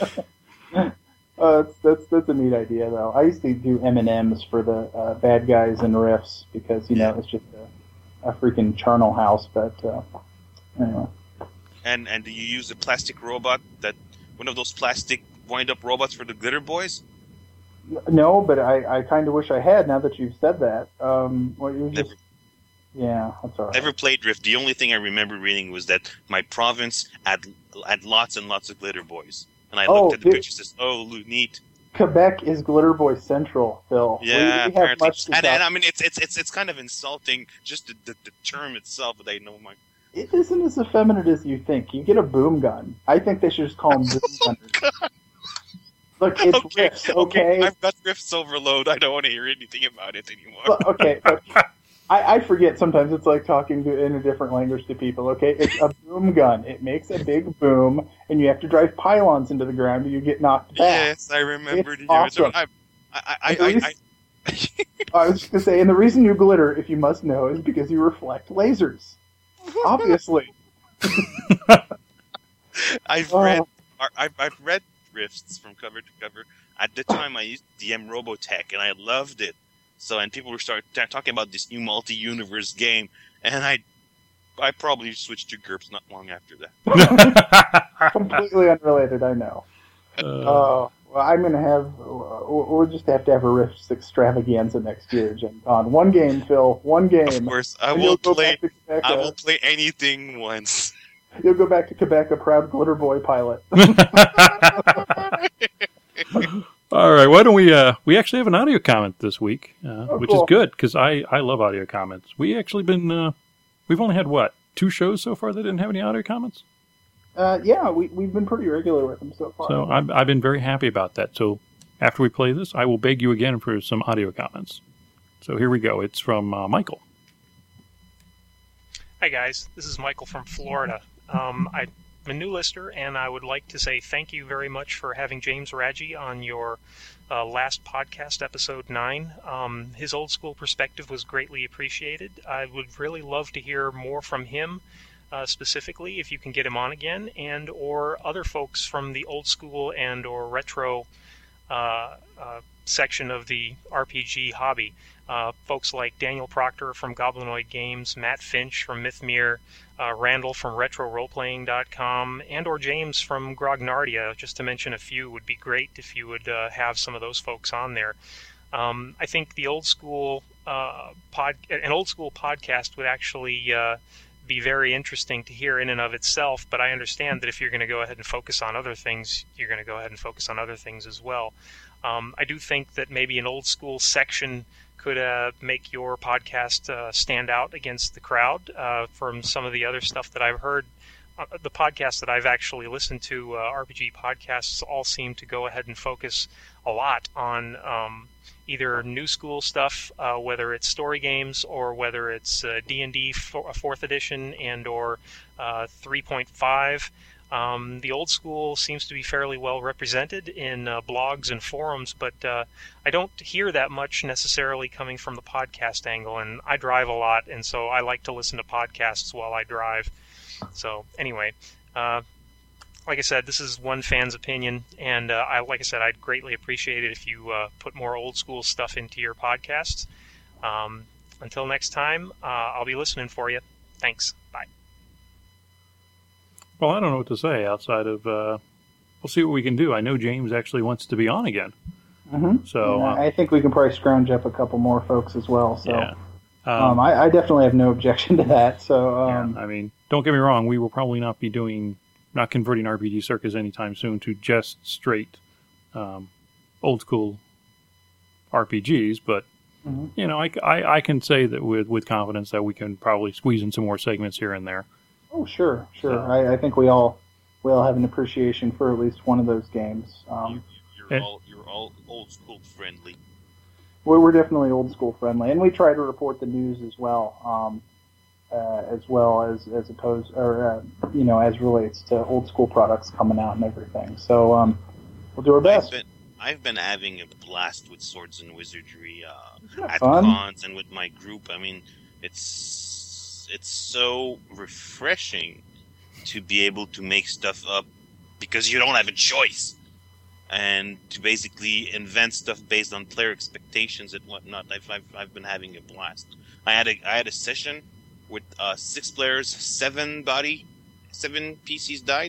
Uh, that's, that's that's a neat idea, though. I used to do M and M's for the uh, bad guys and Rifts because, you know, it's just a, a freaking charnel house. But uh, anyway. And and do you use a plastic robot, that one of those plastic wind-up robots for the glitter boys? No, but I, I kind of wish I had now that you've said that. Um, well, you just, Never. Yeah, that's all right. Never played Rift. The only thing I remember reading was that my province had, had lots and lots of glitter boys. And I Oh, looked at the dude. pictures and said, oh, neat. Quebec is Glitter Boy Central, Phil. We- Yeah, we, have apparently. much to And, talk- and I mean, it's it's it's it's kind of insulting, just the, the, the term itself, but I know my... It isn't as effeminate as you think. You get a boom gun. I think they should just call them boom gunners. Look, it's okay, Rifts, okay? I've got Rift's overload. I don't want to hear anything about it anymore. Look, okay, look, I, I forget sometimes it's like talking to, in a different language to people, okay? It's a boom gun. It makes a big boom, and you have to drive pylons into the ground or you get knocked back. Yes, I remember. It's the awesome. I, I, I, And the I, reason- I, I was just going to say, and the reason you glitter, if you must know, is because you reflect lasers. Obviously. I've Oh. read I've, I've read Rifts from cover to cover. At the time, I used D M Robotech, and I loved it. So, and people were start t- talking about this new multi-universe game, and I, I probably switched to GURPS not long after that. Completely unrelated, I know. Uh, Oh, well, I'm going to have, we'll we'll just have to have a Rifts extravaganza next year, Gen Con. One game, Phil, one game. Of course, I And will you'll go play. back to Quebec, I uh, will play anything once. You'll go back to Quebec, a proud glitter boy pilot. all right, why don't we? Uh, we actually have an audio comment this week, uh, Oh, which cool. is good because I, I love audio comments. We actually been uh, we've only had what two shows so far that didn't have any audio comments. Uh, yeah, we, we've been pretty regular with them so far. So I've I've been very happy about that. So after we play this, I will beg you again for some audio comments. So here we go. It's from uh, Michael. Hi guys, this is Michael from Florida. Um, I'm a new listener, and I would like to say thank you very much for having James Raggi on your uh, last podcast, episode nine. Um, his old school perspective was greatly appreciated. I would really love to hear more from him, uh, specifically, if you can get him on again, and or other folks from the old school and or retro uh, uh, section of the R P G hobby. Uh, folks like Daniel Proctor from Goblinoid Games, Matt Finch from Mythmere, uh, Randall from retro role playing dot com, and or James from Grognardia, just to mention a few. Would be great if you would uh, have some of those folks on there. Um, I think the old school uh, pod, an old school podcast would actually uh, be very interesting to hear in and of itself, but I understand that if you're going to go ahead and focus on other things, you're going to go ahead and focus on other things as well. Um, I do think that maybe an old school section could uh, make your podcast uh, stand out against the crowd uh, from some of the other stuff that I've heard. Uh, the podcasts that I've actually listened to, uh, R P G podcasts, all seem to go ahead and focus a lot on um, either new school stuff, uh, whether it's story games or whether it's uh, D and D for, fourth edition and or uh, three point five. Um, the old school seems to be fairly well represented in uh, blogs and forums, but uh, I don't hear that much necessarily coming from the podcast angle, and I drive a lot, and so I like to listen to podcasts while I drive. So anyway, uh, like I said, this is one fan's opinion, and uh, I, like I said, I'd greatly appreciate it if you uh, put more old school stuff into your podcasts. Um, until next time, uh, I'll be listening for you. Thanks. Bye. Well, I don't know what to say outside of uh, we'll see what we can do. I know James actually wants to be on again. Mm-hmm. So yeah, uh, I think we can probably scrounge up a couple more folks as well. So yeah. Um, um, I, I definitely have no objection to that. So um, yeah, I mean, don't get me wrong. We will probably not be doing, not converting R P G Circus anytime soon to just straight um, old school R P Gs. But, mm-hmm. you know, I, I, I can say that with, with confidence that we can probably squeeze in some more segments here and there. Oh, sure, sure. So, I, I think we all we all have an appreciation for at least one of those games. Um, You, you're and- all you're all old school friendly. we're, we're definitely old school friendly, and we try to report the news as well, um, uh, as well as as opposed or uh, you know as relates to old school products coming out and everything. So um, we'll do our I've best. been I've been having a blast with Swords and Wizardry uh, Yeah, at fun. cons and with my group. I mean, it's it's so refreshing to be able to make stuff up because you don't have a choice, and to basically invent stuff based on player expectations and whatnot. I've I've, I've been having a blast. I had a I had a session with uh, six players, seven body, seven P Cs died,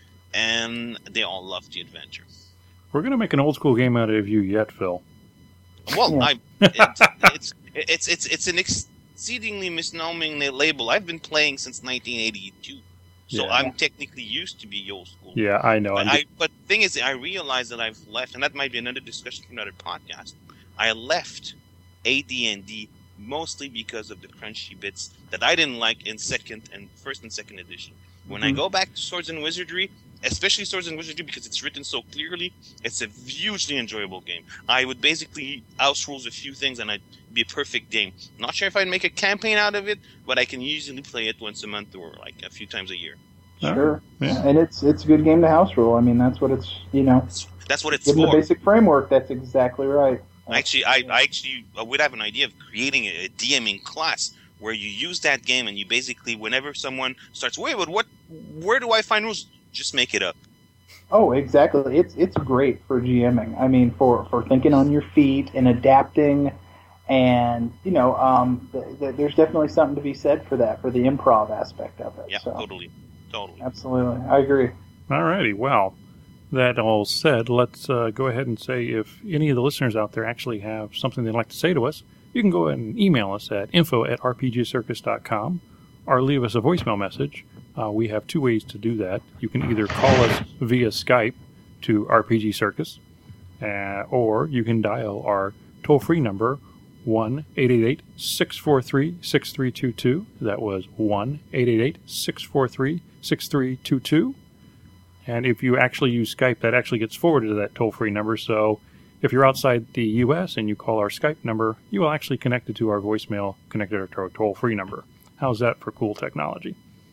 and they all loved the adventure. We're going to make an old school game out of you yet, Phil. Well, Yeah. I it's, it's it's it's it's an exceedingly misnoming label. I've been playing since nineteen eighty-two, so Yeah. I'm technically used to be old school. Yeah, I know. But, I'm I, just- but the thing is, I realized that I've left, and that might be another discussion for another podcast. I left A D and D mostly because of the crunchy bits that I didn't like in second and first and second edition. When I Mhm. go back to Swords and Wizardry, especially Swords and Wizardry because it's written so clearly, it's a hugely enjoyable game. I would basically house rules a few things and I'd be a perfect game. Not sure if I'd make a campaign out of it, but I can usually play it once a month or like a few times a year. Sure, Yeah. and it's it's a good game to house rule. I mean, that's what it's you know. That's what it's Given the for. basic framework, that's exactly right. Actually, I, I actually I would have an idea of creating a, a DMing class where you use that game and you basically, whenever someone starts, wait, but what? Where do I find rules? Just make it up. Oh, exactly. It's it's great for GMing. I mean, for, for thinking on your feet and adapting, and you know, um, th- th- there's definitely something to be said for that, for the improv aspect of it. Yeah, so, totally, totally. absolutely, I agree. All righty. Well, that all said, let's uh, go ahead and say if any of the listeners out there actually have something they'd like to say to us, you can go ahead and email us at info at r p g circus dot com or leave us a voicemail message. Uh, we have two ways to do that. You can either call us via Skype to R P G Circus, uh, or you can dial our toll-free number, one eight eight eight, six four three, six three two two. That was one eight eight eight, six four three, six three two two. And if you actually use Skype, that actually gets forwarded to that toll-free number. So if you're outside the U S and you call our Skype number, you will actually connect it to our voicemail, connected to our toll-free number. How's that for cool technology?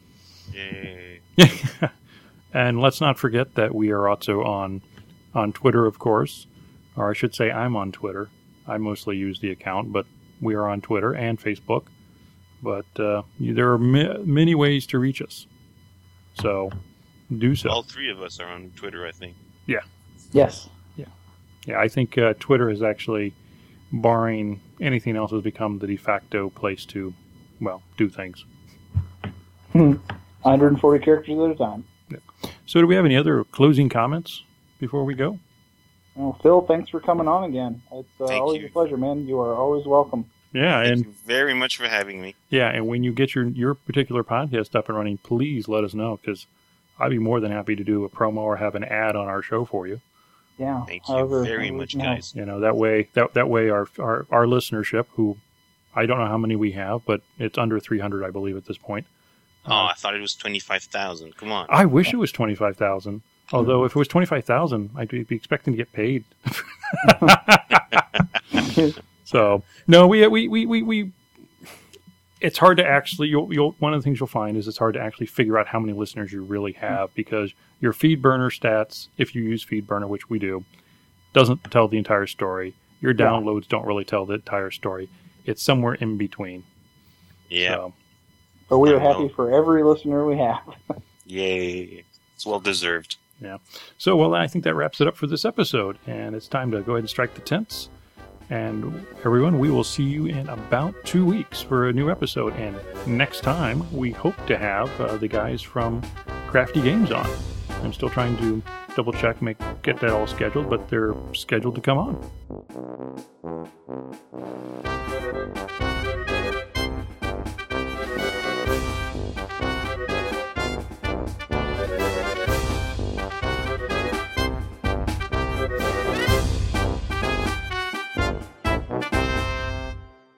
Yay. And let's not forget that we are also on on Twitter, of course. Or I should say I'm on Twitter. I mostly use the account, but we are on Twitter and Facebook. But uh, there are ma- many ways to reach us. So do so. All three of us are on Twitter, I think. Yes. Yeah, I think uh, Twitter has actually, barring anything else, has become the de facto place to, well, do things. one hundred forty characters at a time. So do we have any other closing comments before we go? Well, Phil, thanks for coming on again. It's uh, Thank always you. a pleasure, man. You are always welcome. Yeah, Thank and you very much for having me. yeah, and when you get your your particular podcast up and running, please let us know, because I'd be more than happy to do a promo or have an ad on our show for you. Yeah. Thank you however- very however much, we can help. guys. You know, that way that that way our, our our listenership, who I don't know how many we have, but it's under three hundred, I believe, at this point. Oh, I thought it was twenty-five thousand. Come on. I wish it was twenty-five thousand. Although if it was twenty-five thousand, I'd be be expecting to get paid. So no, we we we we. we it's hard to actually. You'll, you'll, one of the things you'll find is it's hard to actually figure out how many listeners you really have, because your FeedBurner stats, if you use FeedBurner, which we do, doesn't tell the entire story. Your Yeah. downloads don't really tell the entire story. It's somewhere in between. Yeah. So, But we are Well, happy for every listener we have. Yay. It's well deserved. Yeah. So, well, I think that wraps it up for this episode, and it's time to go ahead and strike the tents. And everyone, we will see you in about two weeks for a new episode. And next time, we hope to have uh, the guys from Crafty Games on. I'm still trying to double check, make get that all scheduled, but they're scheduled to come on.